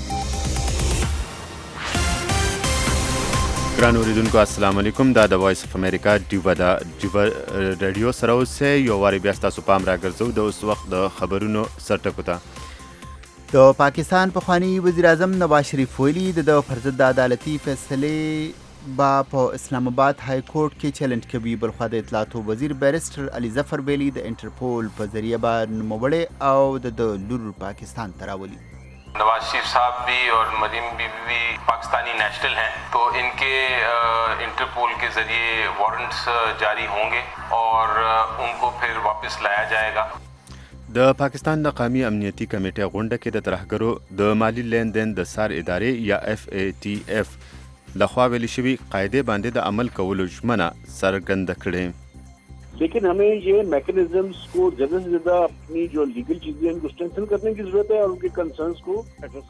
ګران اوریدونکو السلام علیکم. دا د وایس اف امریکا ډیو دا ډیو رادیو سره اوسه یو واری بیا تاسو پام راګرځو د اوس وخت د خبرونو سرټکو ته. د پاکستان پخوانی وزیر اعظم نواز شریف ویلي د فرض د عدالتي فیصلې با په اسلام آباد های کورټ کې چیلنج کوي. بلخوا د اطلاعاتو وزیر بیرسټر علي ظفر بیلی د انټرپول په ذریعہ با نوموړی او د لور پاکستان ته راولي. नवाज शरीफ साहब भी और मरीम बीबी भी पाकिस्तानी नेशनल हैं, तो इनके इंटरपोल के ज़रिए वारंट्स जारी होंगे और उनको फिर वापस लाया जाएगा. د پاکستان د قومي امنیتي کمیټې غونډه کې د ترهګرو د مالی لیندین د سار ادارې یا اف ای ټي اف لخوا ویل شوي قاعده باندې د عمل کولو ژمنه څرګنده کړې. लेकिन हमें ये मैकेनिज्म्स को ज़्यादा से ज़्यादा अपनी जो लीगल चीज़ें हैं उनको स्ट्रेंथन करने की ज़रूरत है और उनके कंसर्न्स को एड्रेस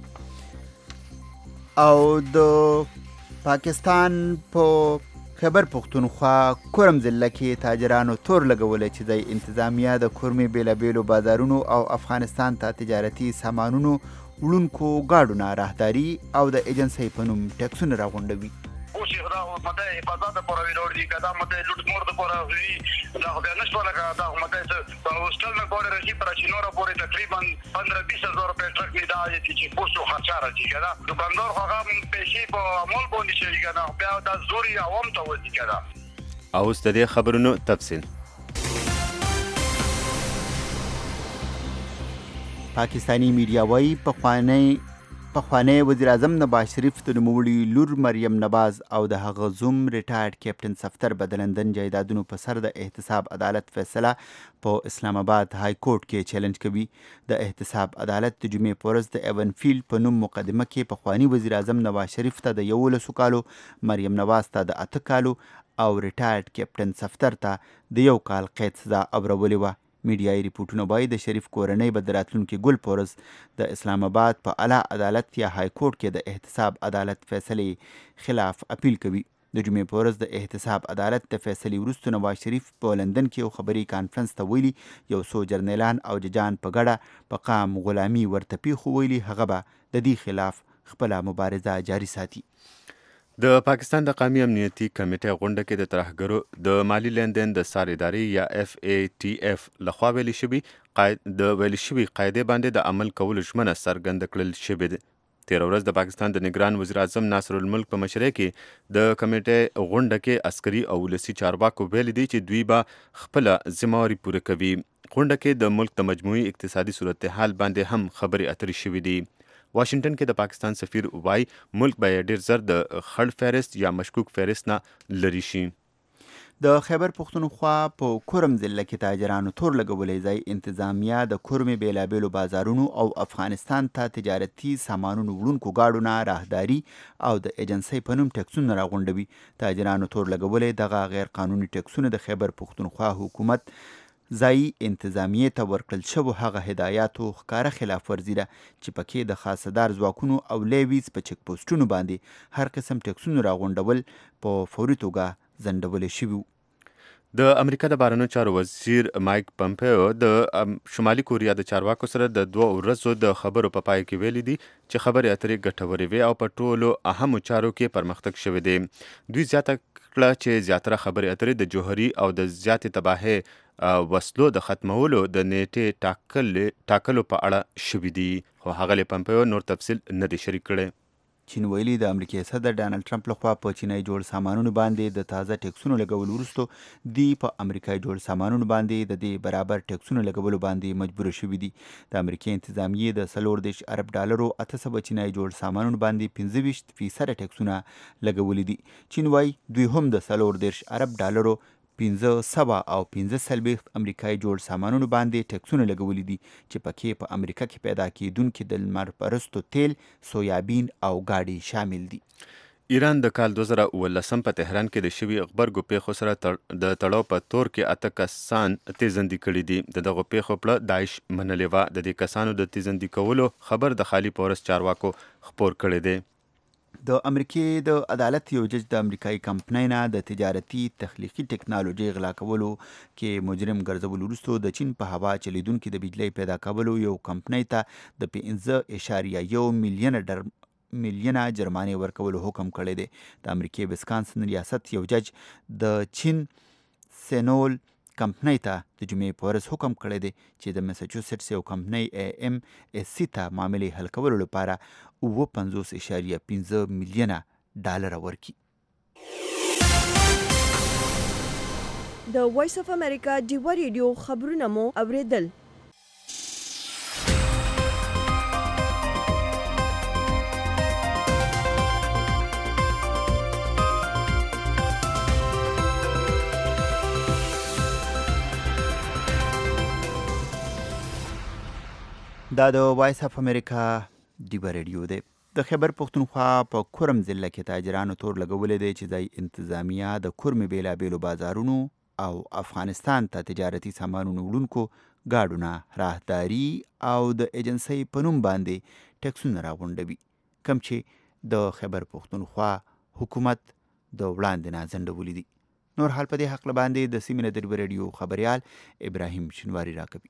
करना. او د پاکستان په خیبر پختونخوا کورم ضلع کې تاجرانو تور لګولې چې د انتظامیه د کورمې بیلابیلو بازارونو او افغانستان ته تجارتي سامانونو وړونکو ګاډونه راهداري او د ایجنسۍ په نوم ټیکسونه راغونډوي. کوشش دا مته حفاظت پر ویلور دي کدا مته لوټ مور د پر وی دا خو نشو لګا دا مته هوسټل نه کوړه رشي پر چینورا پورې تقریبا پندرہ بیس هزار روپے ټرک می دا چې پوسټو خرچه راځي کدا دکاندار خو هغه پیسې په عمل باندې شي کدا بیا دا زوري عوام ته ودی کدا. او ستدي خبرونو تفصیل. پاکستانی میډیا وايي پخوانی پخوانی وزیر اعظم نواز شریف د نوموړي لور مریم نواز او د هغه زوم ریټایرډ کیپټن صفدر به د لندن جایدادونو په سر د احتساب عدالت فیصله په اسلام آباد های کورټ کې چیلنج کوي. د احتساب عدالت د جمعې په ورځ د ایون فیلډ په نوم مقدمه کې پخوانی وزیر اعظم نواز شریف ته د یولسو کالو، مریم نواز ته د اته کالو او ریټایرډ کیپټن صفدر ته د یو کال قید سزا اورولې وه. میډیایي ریپورټونه وایي د شریف کورنۍ به د راتلونکي ګل په ورځ د اسلام آباد په اعلی عدالت یا های کورټ کې د احتساب عدالت فیصلې خلاف اپیل کوي. د جمعې په ورځ د احتساب عدالت د فیصلې وروسته نواز شریف په لندن کې یو خبري کانفرنس ته ویلي یو څو جرنیلان او ججان په ګډه په قام غلامي ورته پیښو ویلي هغه به د دې خلاف خپله مبارزه جاري ساتي. د پاکستان د قومي امنیتي کمیټې غونډه کې د ترهګرو د مالی لیندین د سار ادارې یا اف ای ټي اف لخوا ویل شوي د ویل شوي قاعده باندې د عمل کولو ژمنه څرګنده کړل شوې ده. تېره ورځ د پاکستان د نگران وزیر اعظم ناصر الملک په مشرۍ کې د کمیټې غونډه کې عسکري او ولسي چارواکو ویلي دي چې دوی به خپله ذمهواري پوره کوي. غونډه کې د ملک د مجموعي اقتصادي صورتحال باندې هم خبرې اترې شوې دي. واشنگټن کې د پاکستان سفیر وای ملک به ډیر زر د خړ فهرست یا مشکوک فهرست نه لري شي. د خیبر پختونخوا په کورم ضلع کې تاجرانو تور لګولې ځای انتظامیه د کورمې بیلابیلو بازارونو او افغانستان ته تجارتي سامانونو وړونکو ګاډونه راهداري او د ایجنسۍ په نوم ټیکسونه راغونډوي. تاجرانو تور لګولې دغه غیر قانوني ټیکسونه د خیبر پختونخوا حکومت ځایي انتظامیې ته ورکړل شوو هغه هدایاتو ښکاره خلاف ورزي ده چې پکې د خاصدار ځواکونو او لیویز په چک پوسټونو باندې هر قسم ټیکسونو راغونډول په فوري توګه ځنډولې شوي. د امریکا د بهرنیو چارو وزیر مایک پمپیو د شمالي کوریا د چارواکو سره د دوه ورځو د خبرو په پای کې ویلي دي چې خبرې اترې ګټورې وي او په ټولو اهمو چارو کې پرمختګ شوی دی. دوی زیاته کړه چې زیاتره خبرې اترې د جوهري او د زیاتې تباهۍ وسلو د ختمولو د نیټې ټاکلو په اړه شوي دي، خو هغه پمپیو نور تفصیل نه دی شریک کړی. چین ویلي د امریکای صدر ډانلډ ټرمپ لخوا په چینایي جوړ سامانونو باندې د تازه ټیکسونو لګولو وروسته دی په امریکایي جوړ سامانونو باندې د دې برابر ټیکسونو لګولو باندې مجبور شوي دي. د امریکای انتظامیې د څلور دېرش ارب ډالرو اته سوه چینایي جوړ سامانونو باندې پنځه ویشت فیصده ټیکسونه لګولي دي. چین وایي دوی هم د څلور دېرش ارب ډالرو پنځه سوه او پنځه څلوېښت امریکایي جوړ سامانونو باندې ټیکسونه لګولي دي چې پکې په امریکا کې پیدا کیدونکي د لمر پرستو تیل، سویابین او گاډي شامل دي. ایران د کال دوه زره اوولسم په تهران کې د شوي غبرګو پیښو سره د تړاو په تور کې اته کسان تیزندي کړي دي. د دغو پیښو پړه داعش منلې وه. د دې کسانو د تیزندي کولو خبر د خالي پورس چارواکو خپور کړی دی. د امریکای د عدالت یو جج د امریکایي کمپنۍ نه د تجارتي تخلیقي ټکنالوژي غلا کولو کې مجرم ګرځول وروسته د چین په هوا چلیدونکو د بجلی پیدا کولو یو کمپنۍ ته د پنځه اعشاریه یو میلیونه ډالر میلیونه جرمانه ورکولو حکم کړی دی. د امریکای ویسکانسن ریاست یو جج د چین سینول کمپنۍ ته د جمعې په ورځ حکم کړی دی چې د میساچوسټس یو کمپنۍ ای ایم اس سی ته معاملې حل کولو لپاره اوه پنځوس اعشاریه پنځه میلیونه ډالر ورکړي. د وایس اف امریکا ډیوا ریډیو خبرونه مو اوریدل. دا د وایس اف امریکا ډیوا ریډیو دی. د خیبر پښتونخوا په کورم ضلع کې تاجرانو تور لګولې دی چې ځای انتظامیه د کورمې بیلابیلو بازارونو او افغانستان ته تجارتي سامانونو وړونکو ګاډونه راهداري او د ایجنسۍ په نوم باندې ټکسونه راغونډوي، کوم چې د خیبر پښتونخوا حکومت د وړاندې نه ځنډولي دي. نور حال په دې حق باندې د سیمې د ډیوا ریډیو خبريال ابراهیم شنواری راکوي.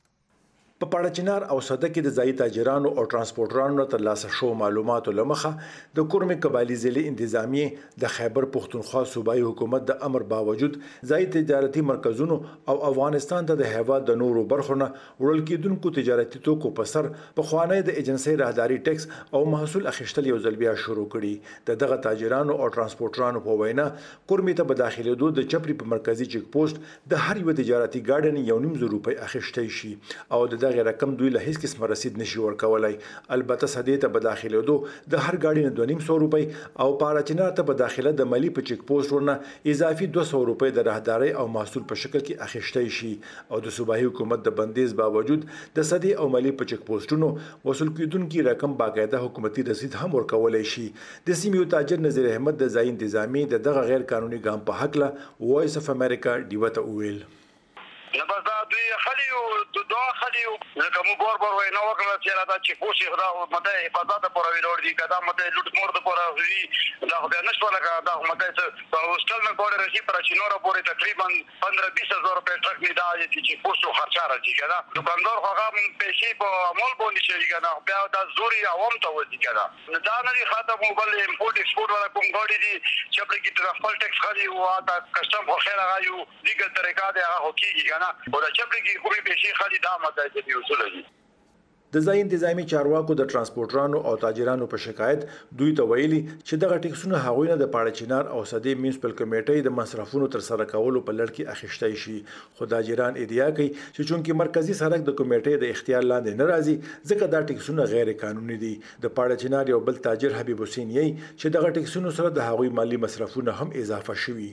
په پاړچنار او صده کې د ځای تاجرانو او ترانسپورټرانو ترلاسه شو معلوماتو لمخه د کورمې قبایلی ضلع انتظامیه د خیبر پښتونخوا صوبایي حکومت د امر باوجود ځای تجارتي مرکزونو او افغانستان ته د هیواد د نورو برخونه وړل کېدونکو تجارتي توکو په سر په خوانی د ایجنسۍ راهداري ټیکس او محصول اخیستل یو ځل بیا شروع کړي. د دغه تاجرانو او ترانسپورټرانو په وینا کورمې ته په داخلېدو د چپري په مرکزی چیک پوسټ د هر یو تجارتي ګاډن یو نیم زره روپۍ اخیستل شي او د دغه رقم دوی له هیڅ قسم رسید نشي ورکولای. البته سدې ته په داخلېدو د هر ګاډي نه دوه نیم سوه روپۍ او پاړچنار ته په داخله د مالی په چیک پوسټ ورنه اضافي دوه سوه روپۍ د راهداري او محصول په شکل کې اخیستل شي او د صوبایي حکومت د بندیز باوجود د سدې او مالی په چیک پوسټونو وصول کیدونکو رقم باقاعده حکومتي رسید هم ورکولای شي. د سیمې تاجر نذیر احمد د ځای انتظامی د دغه غیر قانوني ګام په حق له وایس اف امریکا ډیوا ته وویل. نبدا دوی خلیو دوه خلیو لکه مو بور بور وای نو وکړه چې را دا چې پوښي خدا مده حفاظت پر ویلور دي کدا مده لوټ مور د پر وی دا خو نه شو لکه دا مده په هوستل نه کوړه رشي پر چینور پورې تقریبا پندرہ بیس هزار روپے ټرک می دا چې پوښو خرچه راځي کدا دکاندار خو هغه پیسې په عمل باندې شي کدا بیا دا زوري عوام ته ودی کدا دا نه خاطر موبایل امپورټ ایکسپورټ ولا کوم غاډي دي چې په کې ټرانسپورټ ټیکس خالي او دا کسٹم خو خیر هغه یو دیګه طریقه دی هغه کیږي کنا او دا چپړي کې کومې پیسې خالي دا ماده دي اصول دي. د ځای انتظامی چارواکو د ترانسپورټرانو او تاجرانو په شکایت دوی ته ویلي چې دغه ټیکسونه هغوی نه د پاړچنار او صدې میونسپل کمیټې د مصرفونو تر سره کولو په لړ کې اخیستای شي. خو تاجران ادعا کوي چې چونکې مرکزی سړک د کمیټې د اختیار لاندې نه راځي ځکه دا ټیکسونه غیر قانوني دي. د پاړچنار یو بل تاجر حبیب حسین یې چې دغه ټیکسونو سره د هغوی مالی مصرفونه هم اضافه شوي.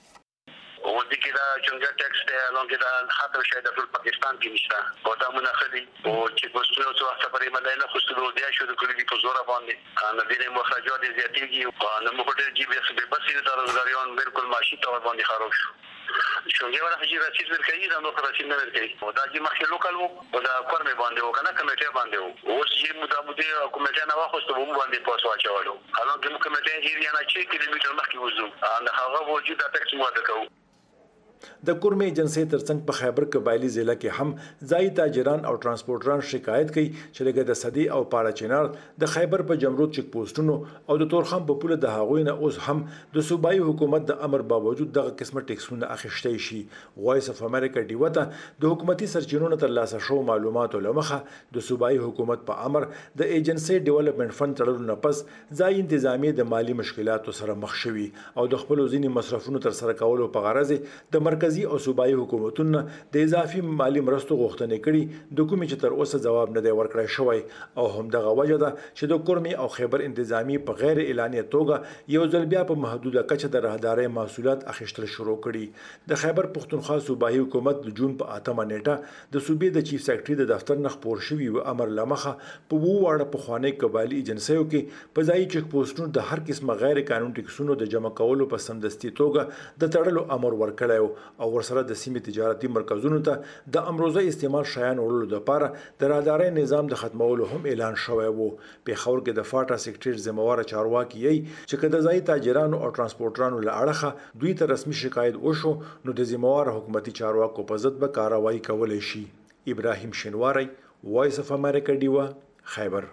ودي كده جونجا تكس ده لون كده خاطر شيء ده في باكستان کې نشته او دا مناخلي او چې پوسټونو څو وخت پرې ملایله خو ستو دی شو د کلی په زور باندې انا دې مخرجات زیاتېږي او نو مخرج جی بي اس به بس د روزګاریون بالکل معاشي تور باندې خراب شو. شونګي ولا چې رسید ورکړي دا نو رسید نه ورکړي او دا چې مخکې لوکل وو او دا کورمه باندې وو کنه کمیټه باندې وو اوس چې مدابده کمیټه نه واخصته وو باندې پوسټ واچولو حالانکه کمیټه هی نه چې کیلومتر مخکې وځو ان هغه وجود د ټیکس مو ادکو. د کورمې ایجنسۍ ترڅنګ په خیبر قبایلی ضلع کې هم ځای تاجران او ترانسپورټران شکایت کوي چې لکه د صدې او پاړچنار د خیبر په جمرود چک پوسټونو او د تورخم په پوله د هغوی نه اوس هم د صوبایي حکومت د امر باوجود دغه قسمه ټیکسونه اخیستای شي. وایس اف امریکا ډیوا ته د حکومتي سرچینو ترلاسه شو معلوماتو لمخه د صوبایي حکومت په امر د ایجنسۍ ډیولپمنٹ فند تړلو نه پس ځای انتظامی د مالی مشکلاتو سره مخ شوي او د خپل ځینی مصرفونو تر سره کولو په غرض د مرکزی او صوبایي حکومتونو د اضافي مالی مرستو غوښتنې کړي د کومې چې تر اوسه جواب نه دی ورکړی شوی او همدغه وجه ده چې د کورمې او خیبر انتظامی په غیر اعلانیه توګه یو ځل بیا په محدوده کچه د راهدارۍ محصولات اخیستل شروع کړي. د خیبر پښتونخوا صوبایي حکومت د جون په اتمه نیټه د صوبې د چیف سیکرټري د دفتر نه خپور شوی و امر لمخه په وو واړه پخوانی قبایلی ایجنسیو کې په ځای چک پوسټونو د هر قسمه غیر قانوني ټیکسونو د جمع کولو په سمدستي توګه د تړلو امر ورکړی او ورسره د سیمې تجارتي مرکزونو ته د امروزه استعمال شیان وړلو لپاره د راداري نظام د ختمولو هم اعلان شوی وو. پیښور کې د فاټا سیکریټر ذمہوار چارواکي یې چې کله ځای تاجرانو او ترانسپورټرانو له اړخه دوی ته رسمي شکایت وشو نو د ذمہوار حکومتي چارواکو په ضد به کاروایی کولای شي. ابراهیم شینواری، وایس اف امریکا، ډیوا، خیبر.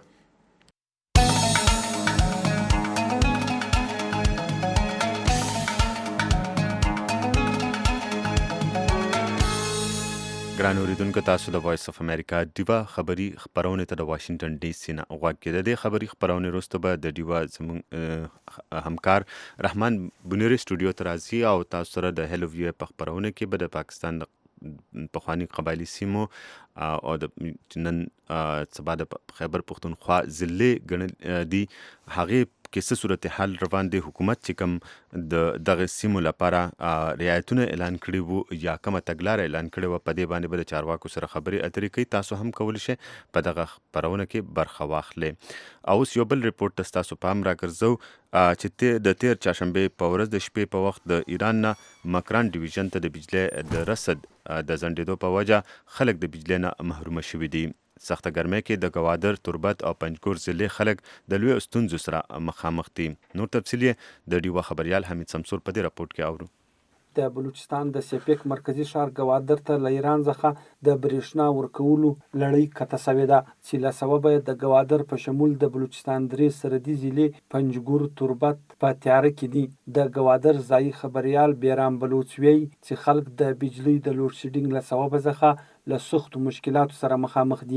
ګران اوریدونکو، تاسو د وایس اف امریکا ډیوا خبری خبرونه ته د واشنگټن ډي سي نه غوږ کېده. د خبری خبرونه وروسته به د ډیوا زموږ همکار رحمان بنيري سټوډیو ته راځي او تاسو سره د هلو ویو په خبرونه کې به د پاکستان پخوانی قبایلی سیمو او د نن سبا د خیبر پختونخوا ضلع ګڼل دي هغه کې څه صورتحال روان دی. حکومت چې کوم د دغه سیمو لپاره رعایتونه اعلان کړي وو یا کومه تګلاره اعلان کړې وه، په دې باندې به د چارواکو سره خبرې اترې کوي. تاسو هم کولی شئ په دغه خپرونه کې برخه واخلئ. اوس یو بل رپورټ ته ستاسو پام راګرځو چې د تیر چهارشنبې په ورځ د شپې په وخت د ایران نه مکران ډیویژن ته د بجلی د رسد د ځنډېدو په وجه خلک د بجلی نه محرومه شوي دي. سخته ګرمۍ کې د ګوادر، تربت او پنجګور ضلع خلک د لویو ستونزو سره مخامخ دي. نور تفصیل یې د ډیوا خبریال حمید سمسور په دې راپورټ کې اورو. د بلوچستان د سپیک مرکزی ښار ګوادر ته له ایران څخه د برېښنا ورکولو لړۍ کته سوې ده چې له سببه د ګوادر په شمول د بلوچستان درې سرحدي ضلع پنجګور، تربت په تیاره کې دي. د ګوادر ځایي خبریال بیرام بلوچ وی چې خلک د بجلی د لوډ شیډینګ له سببه څخه له سختو مشکلاتو سره مخامخ دي.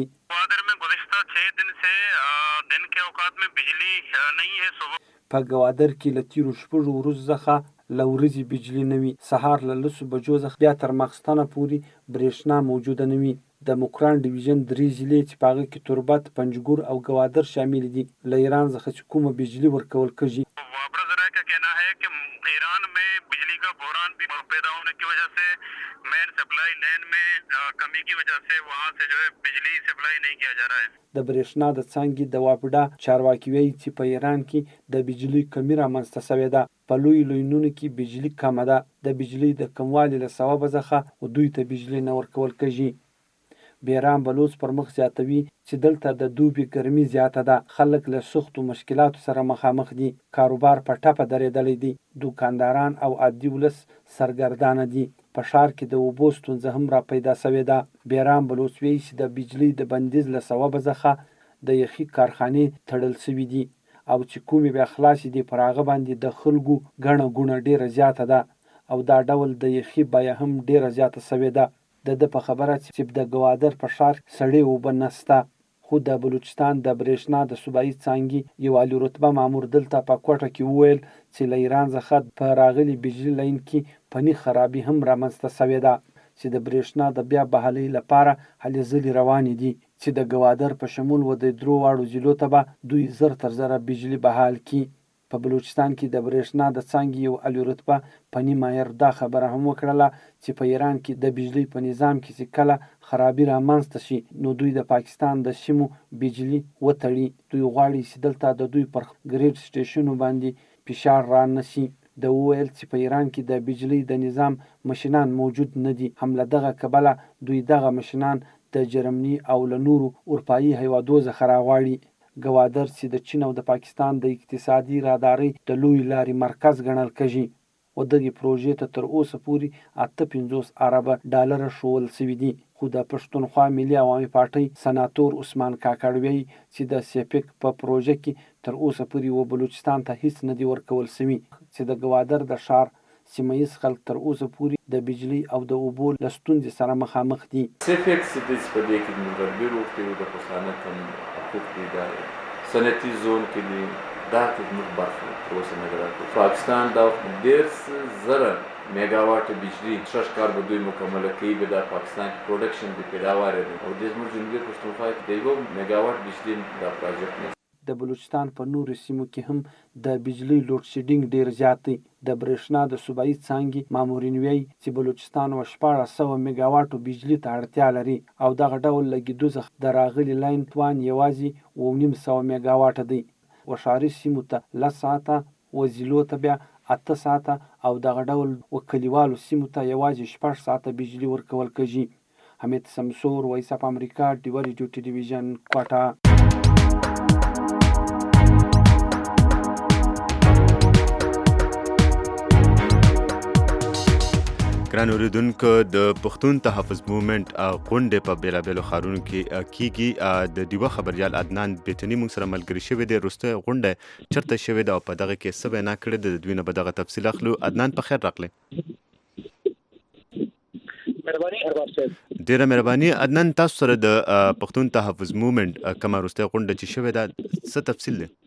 په ګوادر کې له تیرو شپږو ورځو څخه له ورځې بجلی نه وي. سهار له لسو بجو څخه بیا تر ماخستنه پورې برېښنا موجوده نه وي. د مکران ډیویژن درې ضلع چې په هغه کې تربت، پنجګور او ګوادر شامل دي له ایران څخه چې کومه بجلی ورکول کېږي. ईरान में बिजली का बहरान भी पैदा होने की वजह से मेन सप्लाई लाइन में कमी की वजह से वहाँ से जो है बिजली सप्लाई नहीं किया जा रहा है. د برېښنا د څانګې د واپډا چارواکي وایي چې په ایران کې د بجلی کمی رامنځته شوې ده. په لوی لویونو کې بجلی کمه ده. د بجلی د کموالي له سببه څخه دوی ته بجلی نه ورکول کېږي. بیرام بلوچ پر مخ زیاتوي چې دلته د دوبي ګرمي زیاته ده. خلک له سختو مشکلاتو سره مخامخ دي. کاروبار په ټپه درېدلی دی. دوکانداران او عادي ولس سرګردانه دي. په ښار کې د اوبو ستونزه هم را پیدا شوې ده. بیرام بلوچ وایي چې د بجلی د بندیز له سببه څخه د یخي کارخانې تړل شوي دي او چې کومې بیا خلاصې دي پر هغه باندې د خلکو ګڼه ګوڼه ډېره زیاته ده او دا ډول د یخي بیه هم ډېره زیاته شوې ده. د ده په خبره چې د ګوادر په ښار سړې اوبه نسته، خو د بلوچستان د برېښنا د صوبایي څانګې یو عالي رتبه مامور دلته په کوټه کې وویل چې له ایران څخه په راغلي بجلي لاین کې فني خرابي هم رامنځته شوې ده چې د برېښنا د بیا بحالۍ لپاره هلې ځلې روانې دي چې د ګوادر په شمول و د درو واړو ضلعو ته به دوی زر تر زره بجلي بحال کړي. په بلوچستان کې د برېښنا د څانګې یو عالي رتبه فني ماهر دا خبره هم وکړله چې په ایران کې د بجلی په نظام کې چې کله خرابي رامنځته شي نو دوی د پاکستان د سیمو بجلی وتړي. دوی غواړي چې دلته د دوی پر ګریډ سټیشنو باندې فشار را نشي. د وویل چې په ایران کې د بجلی د نظام مشینان موجود نه دي. هم له دغه کبله دوی دغه مشینان د جرمني او له نورو اروپایي هیوادو څخه راغواړي. ګوادر چې د چین او د پاکستان د اقتصادي رادارۍ د لوی لارې مرکز ګڼل کېږي و دغې پروژې ته تر اوسه پورې اته پنځوس اربه ډالره ښوول شوي دي. خو د پښتونخوا ملي عوامي پارټۍ سناتور عثمان کاکړ وایي چې د سیپک په پروژه کې تر اوسه پورې و بلوچستان ته هیڅ نه دي ورکول شوي چې د ګوادر د ښار سیمه ییز خلک تر اوسه پورې د بجلی او د اوبو له ستونزې سره مخامخ دي. سیپک چې د په دې کې موږ ګورو د پښتانه کم حقوق دي د صنعتي زون کې دي دا زموږ برخه تر اوسه نه ده. پاکستان دا ډېر زره میگاواټ بجلی شش کار به دوی مکمله کوي به د پاکستان پروډکشن د پیداوار دي او د زموږ جنوبي پښتونخوا کې د یو میگاواټ بجلی دا پروژه د بلوچستان په نورو سیمو کې هم د بجلی لوډ شیډینګ ډیر زیات دی. د برېښنا د صوبایي څانګې مامورین وایي چې بلوچستان و شپاړس سوه میگاواټو بجلی ته اړتیا لري او دغه ډول لګېدو څخه د راغلي لاین توان یوازې اوه نیم سوه میگاواټه دی. و ښاري سیمو ته لس ساعته و ضلعو ته بیا اته ساعته او دغه ډول کلیوالو سیمو ته یوازې شپږ ساعته بجلی ورکول کېږي. حمید سمسور، وایس اف امریکا، ډیوه ریډیو ټلویزیون، کوټه. ګران اوریدونکو، د پښتون تحفظ موومنټ غونډې په بیلابیلو ښارونو کې کیږي. د ډیوه خبریال عدنان بیتني موږ سره ملګری شوی دی. وروستۍ غونډه چېرته شوې ده او په دغه کې څه وینا کړې ده، د دوی نه به دغه تفصیل اخلو. عدنان، په خیر راغلی. مهرباني ارباب صاحب. ډیره مهرباني. عدنان، تاسو سره د پښتون تحفظ موومنټ کومه وروستۍ غونډه چې شوې ده، څه تفصیل دی؟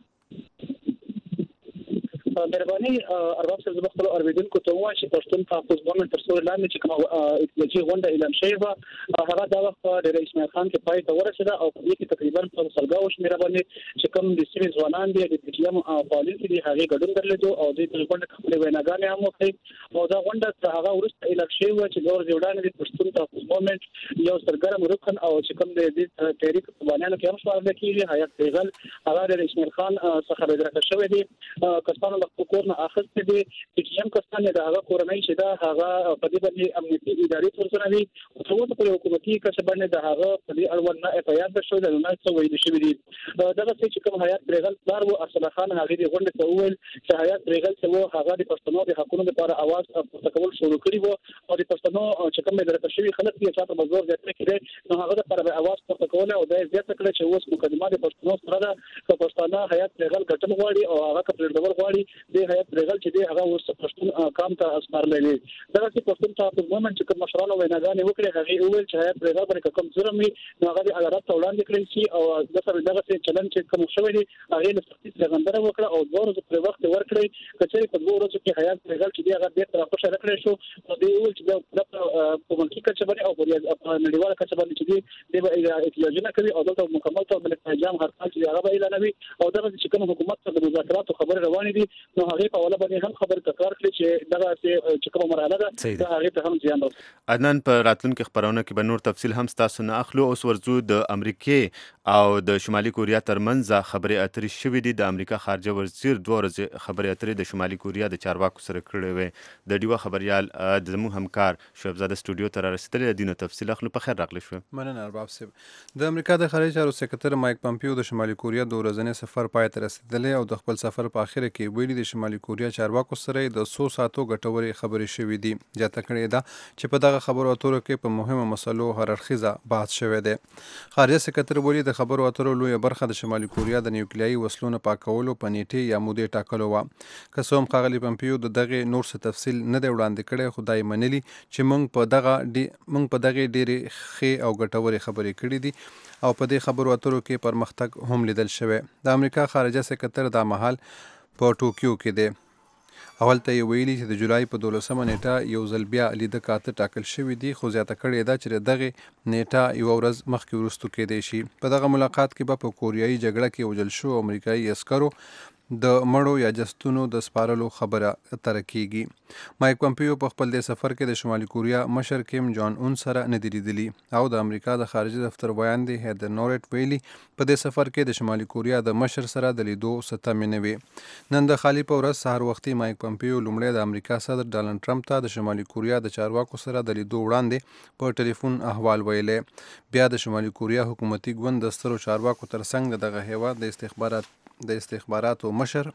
مهرباني ارباب صاحب، زه خپل اوریدونکو ته وایم چې پښتون تحفظ موومنټ تر څو لاندې چې کومه اتلجی غونډه اعلان شوې وه، هغه دا وخت د رئیس اسماعیل خان کې پای ته ورسېده او په دې کې تقریبا په سلګاو شمېره باندې چې کوم د سیمې ځوانان دي، د پی ټي ایم فعالین دي، هغې ګډون درلودو او دوی په غونډه کې خپلې ویناګانې هم وکړې. او دا غونډه تر هغه وروسته اعلان شوې وه چې نور وړاندې د پښتون تحفظ موومنټ یو سرګرم رکن او چې کوم د دې تحریک قربانیانو کې هم شمارل کېږي، حیات پیغل، هغه د رئیس اسماعیل خان څخه بدرګه شوی دی. کسانو له خپل کور نه اخیستې دي. پی ټي ایم کسان د هغه کورنۍ چې دا هغه په دې باندې امنیتي ادارې ترسره دي او څه وخت په حکومتي کچه باندې د هغه په دې اړوند نه اف آی آر شوی دی، نه څه ویل شوی دی. دغه څه چې کوم حیات پرېغل پلار و ارسله خان هغه د غونډې ته وویل چې حیات پرېغل څه و هغه د پښتنو د حقونو لپاره اواز پورته کول شروع کړی و او د پښتنو چې کوم درته شوی خلک یې چاته مزور زیات کړي، نو هغه لپاره اواز پورته کول او د زیات کړي چې اوس مقدمه د پښتنو سره ده چې پښتانه حیات پرېغل ګټل غواړي او هغه کپلډور غواړي د حیات پرېغل چې دی هغه اوس پښتون کام ته اسپارلې دي. دغه چې پښتون تحفظ موومنټ چې کوم مشرانو ویناګانې وکړي، هغه وویل چې حیات پرېغل باندې کوم ظلم وي نو هغه د عدالت ته وړاندې کړی شي او د سره دغه څه چلن چې کوم شوی دی هغه له سختي څرګندونه وکړه او دوه ورځې پر وخت ورکړي. کچېرې په دوه ورځو کې حیات پرېغل چې دی هغه ډېر طرف خوشاله کړی شو او دی وویل چې د حکومتي کچه باندې او په نړیواله کچه باندې چې دی د احتجاجونه کوي او دلته مکمل ډول باندې پیغام هرڅه چې هغه به اعلانوي او دغه چې کوم حکومت سره د مذاکراتو خبرې روانې دي نو هغه په اوله باندې هم خبر تکرار کړي چې دغه چې کومه مرحله ده دا هغه ته هم زیان رسوي. عدنان، په راتلونکي خبرونه کې به نور تفصیل هم تاسو نه اخلو. اوس ورځو د امریکې او د شمالي کوریا ترمنځ خبرې اترې شوې دي. د امریکا خارجه وزیر دوه ورځې خبرې اترې د شمالي کوریا د چارواکو سره کړې وې. د ډیوه خبریال د زموږ همکار شعیب زاده سټوډیو ته رارسېدلی دی، نو تفصیل اخلو. په خیر راغلی شو. مننه ارباب صاحب. د امریکا د خارجه چارو سکرټر مایک پمپیو د شمالي کوریا د ورځني سفر پای ته رسېدلی او د خپل سفر په اخر کې ویلي د شمالي کوریا چارواکو سره د څو ساعتو ګټورې خبرې شوې دي. جاته کړې ده چې په دغه خبرو اترو کې په مهمه مسلو هر اړخیزه بحث شوی دی. خارجه سکرټر ویلي د خبرو اترو لویه برخه د شمالي کوریا د نیوکلیایي وسلو نه پاکولو په نیټې یا مودې ټاکلو وه. که څه هم ښاغلي پمپیو د دغې نور څه تفصیل نه دی وړاندې کړی، خو دا یې منلي چې موږ په دغه موږ په دغې ډېرې ښې او ګټورې خبرې کړې دي او په دې خبرو اترو کې پرمختګ هم لیدل شوی. د امریکا خارجه سکرټر دا مهال په ټوکیو کې دی. اول ته یې ویلي چې د جولای په دولسمه نیټه یو ځل بیا لیده کاته ټاکل شوي دي، خو زیاته کړې ده چې د دغې نیټه یوه ورځ مخکې وروستو کېدی شي. په دغه ملاقات کې به په کوریایي جګړه کې وژل شوو امریکایي عسکرو د مړو یا جستونو د سپارلو خبره اتره کیږي. مایک پمپیو په خپل دې سفر کې د شمالي کوریا مشر کیم جان اون سره نه دی لیدلي او د امریکا د خارجه دفتر بیان دی هیدر نورټ ویلي په دې سفر کې د شمالي کوریا د مشر سره د لیدو څه مینه وي. نن د خالی په ورځ سهار وختي مایک پمپیو لومړی د امریکا صدر ډانلډ ټرمپ ته د شمالي کوریا د چارواکو سره د لیدو وړاندې په ټلیفون احوال ویلې. بیا د شمالي کوریا حکومتي ګوند د سترو چارواکو ترڅنګ دغه هیواد د استخبارات د استخباراتو مشر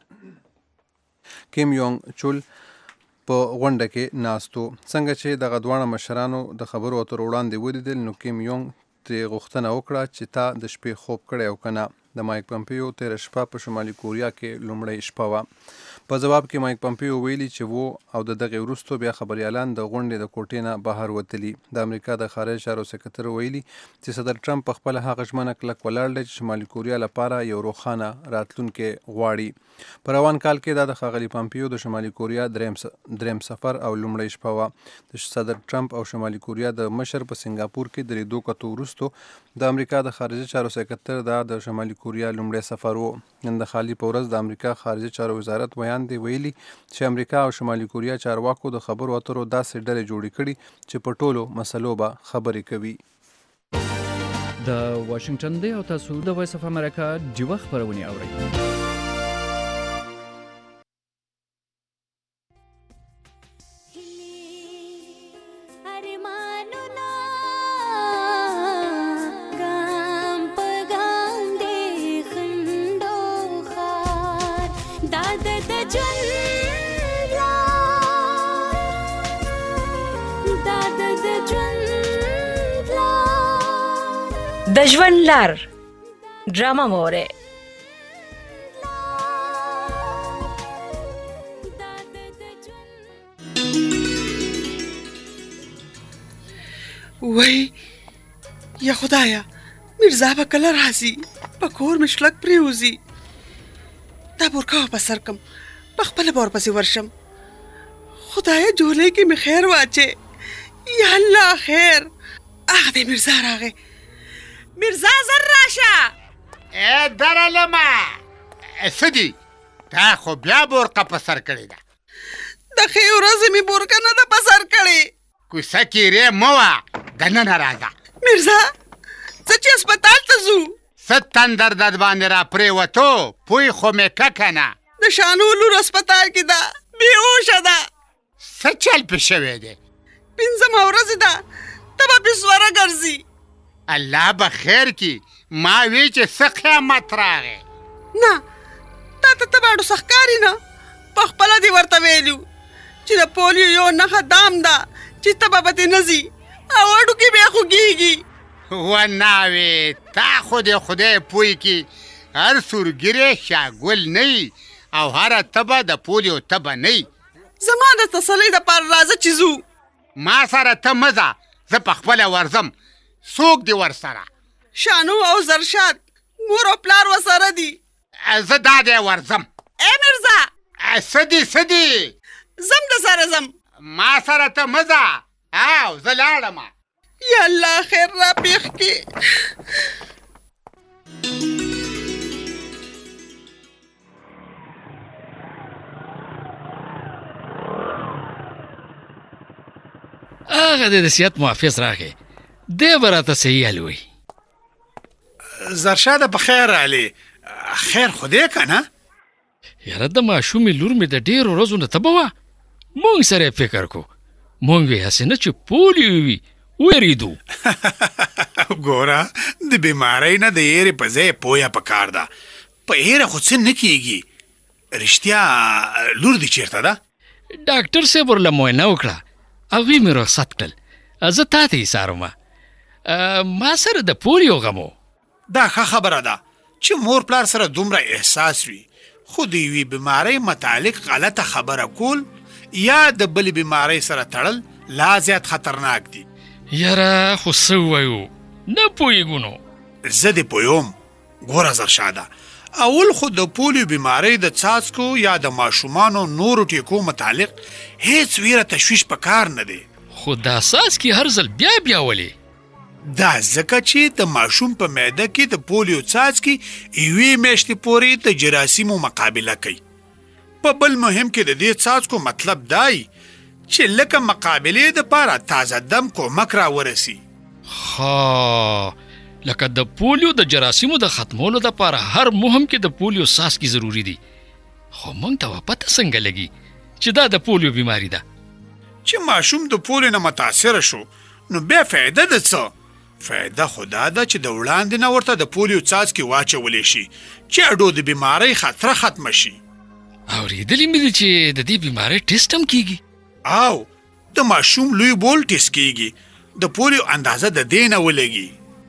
کیم یونګ چول په غونډه کې ناستو. څنګه چې دغه دواړه مشرانو د خبرو اترو وړاندې ولیدل نو کیم یونګ ترې غوښتنه وکړه چې تا د شپې خوب کړی او که نه. د مایک پمپیو تیره شپه په شمالي کوریا کې لومړۍ شپه وه. په جواب کې مایک پمپیو ویلي چې وو او د دغې وروستو بیا خبریالان د غونډې د کوټې نه بهر وتلي. د امریکا د خارجه چارو سکرټر ویلي چې صدر ټرمپ په خپله هغه ژمنه کلک ولاړ دی چې شمالي کوریا لپاره یو روښانه راتلونکی غواړي. په روان کال کې دا د ښاغلي پمپیو د شمالي کوریا دریم دریم سفر او لومړۍ شپه وه. د صدر ټرمپ او شمالي کوریا د مشر په سنګاپور کې د لیدو کتو وروستو د امریکا د خارجه چارو سکرټر دا د شمالي کوریا لومړی سفر و. نن د خالي په ورځ د امریکا خارجه چارو وزارت بیان دی ویلي چې امریکا او شمالي کوریا چارواکو د خبرو اترو داسې ډلې جوړې کړي چې په ټولو مسلو به خبرې کوي. د واشنگټن دی او تاسو د وایس اف امریکا ډیوه خبرونه اورئ. د ژوند لار ډرامه موره وای یا خدایا میرزا به کله راځي په کور مې شلک پرېوځي دا بورکا په سر کم په خپله به ورپسې ورشم خدایا جولۍ کې مې خیر واچې یا الله خیر هغه دی میرزا راغی میرزا زر راشه ای درلمه څه دي تا خو بیا بورقه په سر کړې ده د ښې ورځې مې بورکه نه ده په سر کړې کوڅه کې رې مه وه دننه راځه میرزا څه چې هسپتال ته ځو څه تندر در باندې را پرېوتو پوی خو مې که که نه د شانو لور هسپتال کې ده بېهوشه ده څه چل پې شوی دی پنځمه ورځې ده ته به پې سوره ګرځي الله به خیر کي ما وی چې څه قیامت راغی نه تا ته ته باډو ښکاري نه په خپله دې ورته ویلو چې د پولیو یو نښه دام ده چې ته به پتې نه ځي او هډوکي بیا خوږېږي وناوې تا خو د خدای پوی کې هر سورګیری شاګل نه وي او هره تبه د پولیو تبه نه وي زما د تسلۍ دپاره راځه چې ځو ما سره ته مه ځه زه په خپله ورځم څوک دې ورسره شانو او زرشاد مور او پلار ورسره دي زه دا دی ورځم ای میرزا څه دي څه دي زم د سره زم ما سره ته مه ځه او زه لاړم یا الله خیر را پیښ کړي هغه د صحت محافظ راغی دی به راته صحیح حل وایي زرشاده په خیر راغلې خیر خو دی که نه یاره د ماشومې لور مې د ډېرو ورځو نه تبه وه مونږ سره یې فکر کو مونږ وی هسې نه چې پولیو وي ویریدو ګوره د بیمارۍ نه د یېرې په ځای پویه پکار ده په یېره خو څه نه کېږي رښتیا لور دې چېرته ده ډاکټر صاحب ورله معاینه وکړه هغوی مې رخصت کړل زه تا ته یې څارم ما سره د پولیو غم و دا ښه خبره ده چې مور پلار سره دومره احساس وي خو د یوې بیمارۍ متعلق غلطه خبره کول یا د بلې بیمارۍ سره تړل لا زیات خطرناک دي یاره خو څه ووایو نه پوهېږو نو زه دې پوهوم ګوره زرشاده اول خو د پولیو بیمارۍ د څاڅکو یا د ماشومانو نورو ټیکو متعلق هیڅ ویره تشویش په کار نه دی خو دا څاڅکي هر ځل بیا بیا ولې دا ځکه چې د ماشوم په معده کې د پولیو څاڅکي یوې میاشتې پورې د جراثیمو مقابله کوي په بل مهم کې د دې څاڅکو مطلب دی چې لکه مقابلې دپاره تازه دم کومک راورسي ها لکه د پولیو د جراثیمو د ختمولو دپاره هر مهم کې د پولیو څاڅکي ضروري دي خو موږ ته پته څنګه لګي چې دا د پولیو بیماری ده چې ماشوم د پولیو نه متاثره شو نو بیا فایده ده څه فایده خو دا ده چې د وړاندې نه ورته د پولیو څاڅکي واچولی شي چې اډو د بیمارۍ خطره ختمه شي اورېدلي مې دي چې د دې بیمارۍ ټیسټ هم کیږي او د ماشوم لوی بول ټیسټ کیږي د پولیو اندازه د دې نه ولګي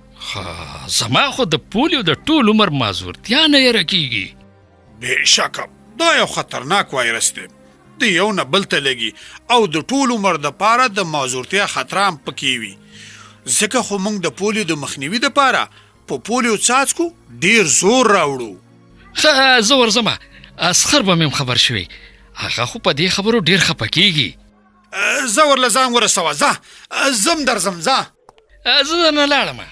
زما خو د پولیو د ټول عمر معذورتیا نه یره کیږي بېشکه دا یو خطرناک وایرس دی د یو نه بل ته لګي او د ټول عمر دپاره د معذورتیا خطره هم پکې وي ځکه خو موږ د پولیو د مخنیوي دپاره په پولیو څاڅکو ډېر زور راوړو ښه زه ورځمه اسخر به مې خبر شوی هغه خو په دې خبرو ډېر خفه کېږي زه ورله ځان ورسوه ځه زم درځم ځه زه نه لاړمه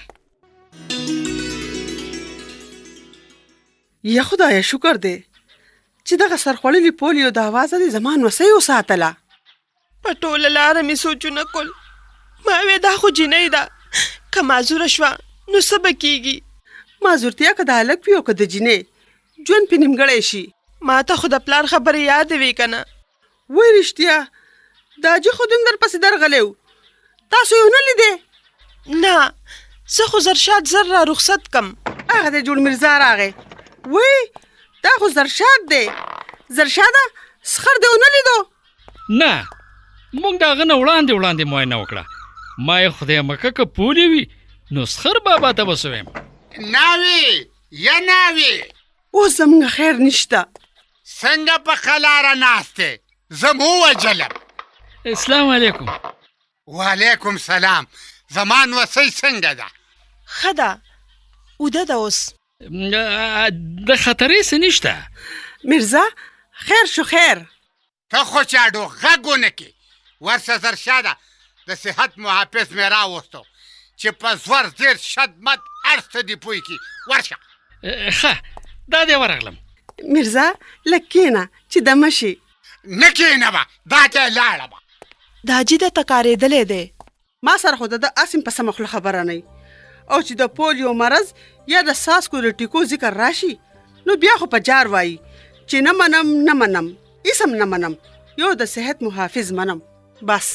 یا خدایه شکر دی چې دغه سرخوړلي پولیو د اوازه دې زما نوسۍ وساتله په ټوله لاره مې سوچونه کول ما وې دا خو جینۍ ده که معذوره شوه نو څه به کېږي معذورتیا که د هلک وي او که د جینۍ ژوند پې نیمګړی شي ما ته خو د پلار خبرې یادې وې که نه وایي رښتیا دا جي خو دوی درپسې درغلی و تاسو یې ونه لیدې نه زه خو زرشاد زر را رخصت کم هغه د جوړ میرزا راغی وایي دا خو زرشاد دی زرشاده سخر دې ونه لیدو نه موږ د هغه نه وړاندې وړاندې معاینه وکړه ما یې خدای مکه که پولیو وي نو سخر بابا ته وسوم ناوي یا ناوي اوس زموږ خیر نشته. څنګه په خلاره ناسته زمو وجلم. السلام علیکم. وعلیکم سلام. زمان وسی څنګه ده؟ ښه ده. اوده ده اوس. د خطرې څه نشته. میرزا خیر شو خیر. ته خو چاډو غږونه کې ورسه زرشا ده د صحت محافظ مې راوستو چې په زور زیر شدمت هر څه دې پوه کړي. ورشه. ښه دا دی ورغلم. میرزا لږ کښېنه چې دمه شي. نه کښېنه به دا ته یې لاړه به. د حاجي ده تکارېدلی دی. ما سره خو د ده اسیم په سمه خوله خبره نه او چې د پولیو مرض یا د ساسکو د ټیکو ذکر راشي نو بیا خو په جار وایي چې نه منم نه منم اسم نه منم یو د صحت محافظ منم بس.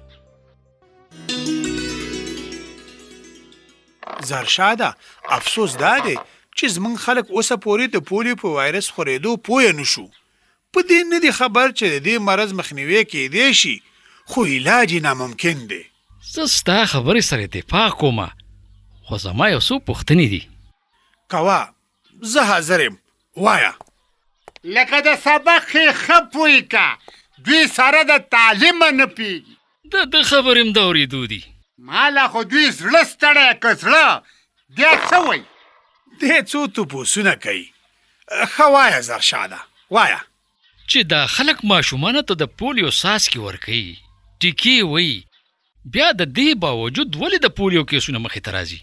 زرشاده افسوس دا دی چې زمونږ خلک اوسه پورې د پولیو په وایرس خورېدو پوه نه شو. په دې نه دي خبر چې د دې مرض مخنیوی کېدی شي خو علاج یې ناممکن دی. زه ستا خبرې سره اتفاق کوم خو زما یو څو پوښتنې دي. کوه زه حاضر یم وایه. لکه د سبق ښې ښه پوه که دوی سره د تعلیمه نه پوهېږي. د ده خبرې هم د اورېدو دي. ما لا خو دوی زړه ستړی که زړه بیا څه وایي؟ دې څو تپوسونه کوي. ښه وایه زرشاده وایه. چې دا خلک ماشومانو ته د پولیو څاڅکي ورکوي ټیکې وایي بیا د دې باوجود ولې د پولیو کیسونه مخې ته راځي؟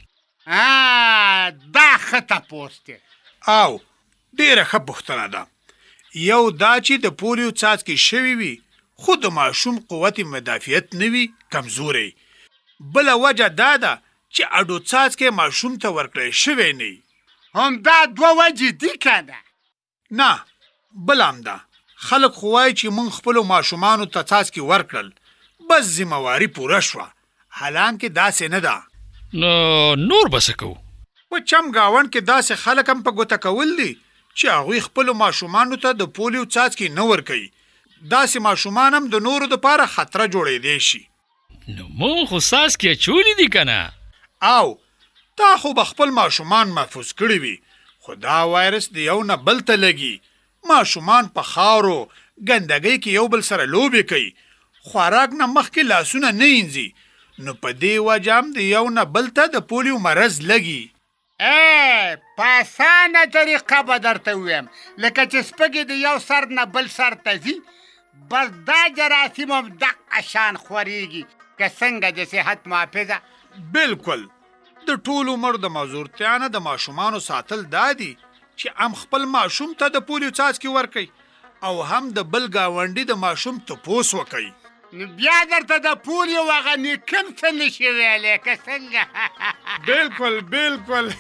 دا ښه تپوس دی. او ډېره ښه پوښتنه ده. یو دا چې د پولیو څاڅکي شوي وي خو د ماشوم قوت مدافعت نه وي کمزوری. بله وجه دا ده چې اډو څاڅکی ماشوم ته ورکړی شوی نه وي. همدا دوه وجې دي که نه؟ نه بله هم ده. خلک خو وایي چې موږ خپلو ماشومانو ته څاڅکي ورکړل بس ذمهواري پوره شوه. حالانکې داسې نه ده. نو نور به څه کوو؟ په چم ګاونډ کې داسې خلک هم په ګوته کول دي چې هغوی خپلو ماشومانو ته د پولیو څاڅکي نه ورکوي. داسې ماشومان هم د نورو دپاره خطره جوړېدی شي. نو مونږ خو څاڅکي اچولي دي که نه؟ او تا خو به خپل ماشومان محفوظ کړي وي خو دا وایرس د یو نه بل ته لګي. ماشومان په خاورو ګندګۍ کې یو بل سره لوبې کوي. خوراک نه مخکې لاسونه نه وینځي نو په دې وجه هم د یو نه بل ته د پولیو مرض لګي. ای په اسانه طریقه به درته ووایم لکه چې سپږې د یو سر نه بل سر ته ځي بس دا جراثیم هم دقه شان خورېږي که څنګه د صحت محافظه. بلکل د ټول عمر د معذورتیا نه د ماشومانو ساتل دا دي چې هم خپل ماشوم ته د پولیو څاڅکي ورکوي او هم د بل ګاونډي د ماشوم تپوس وکوي. نو بیا درته د پولیو هغه نیکم څه نشي ویلی که څنګه؟ بلکل بلکل.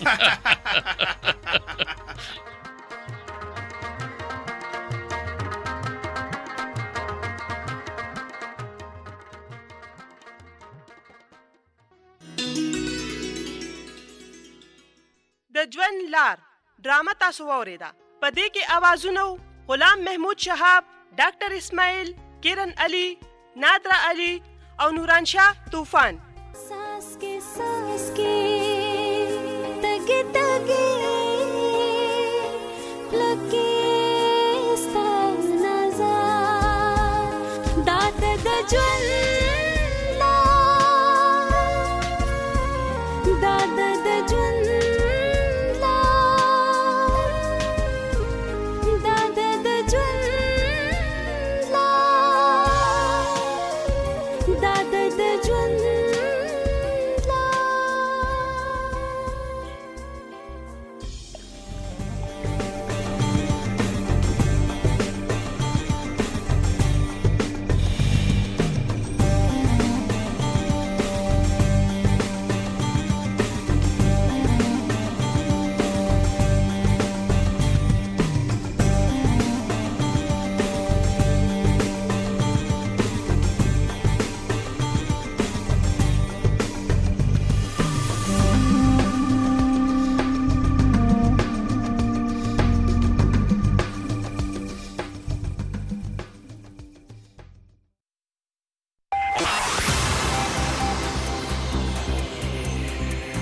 د ژوند لار ډرامه تاسو واورېده. په دې کې اوازونه وو غلام محمود شهاب، ډاکټر اسماعیل، کیرن علي، نادره علي او نوران شاه طوفان.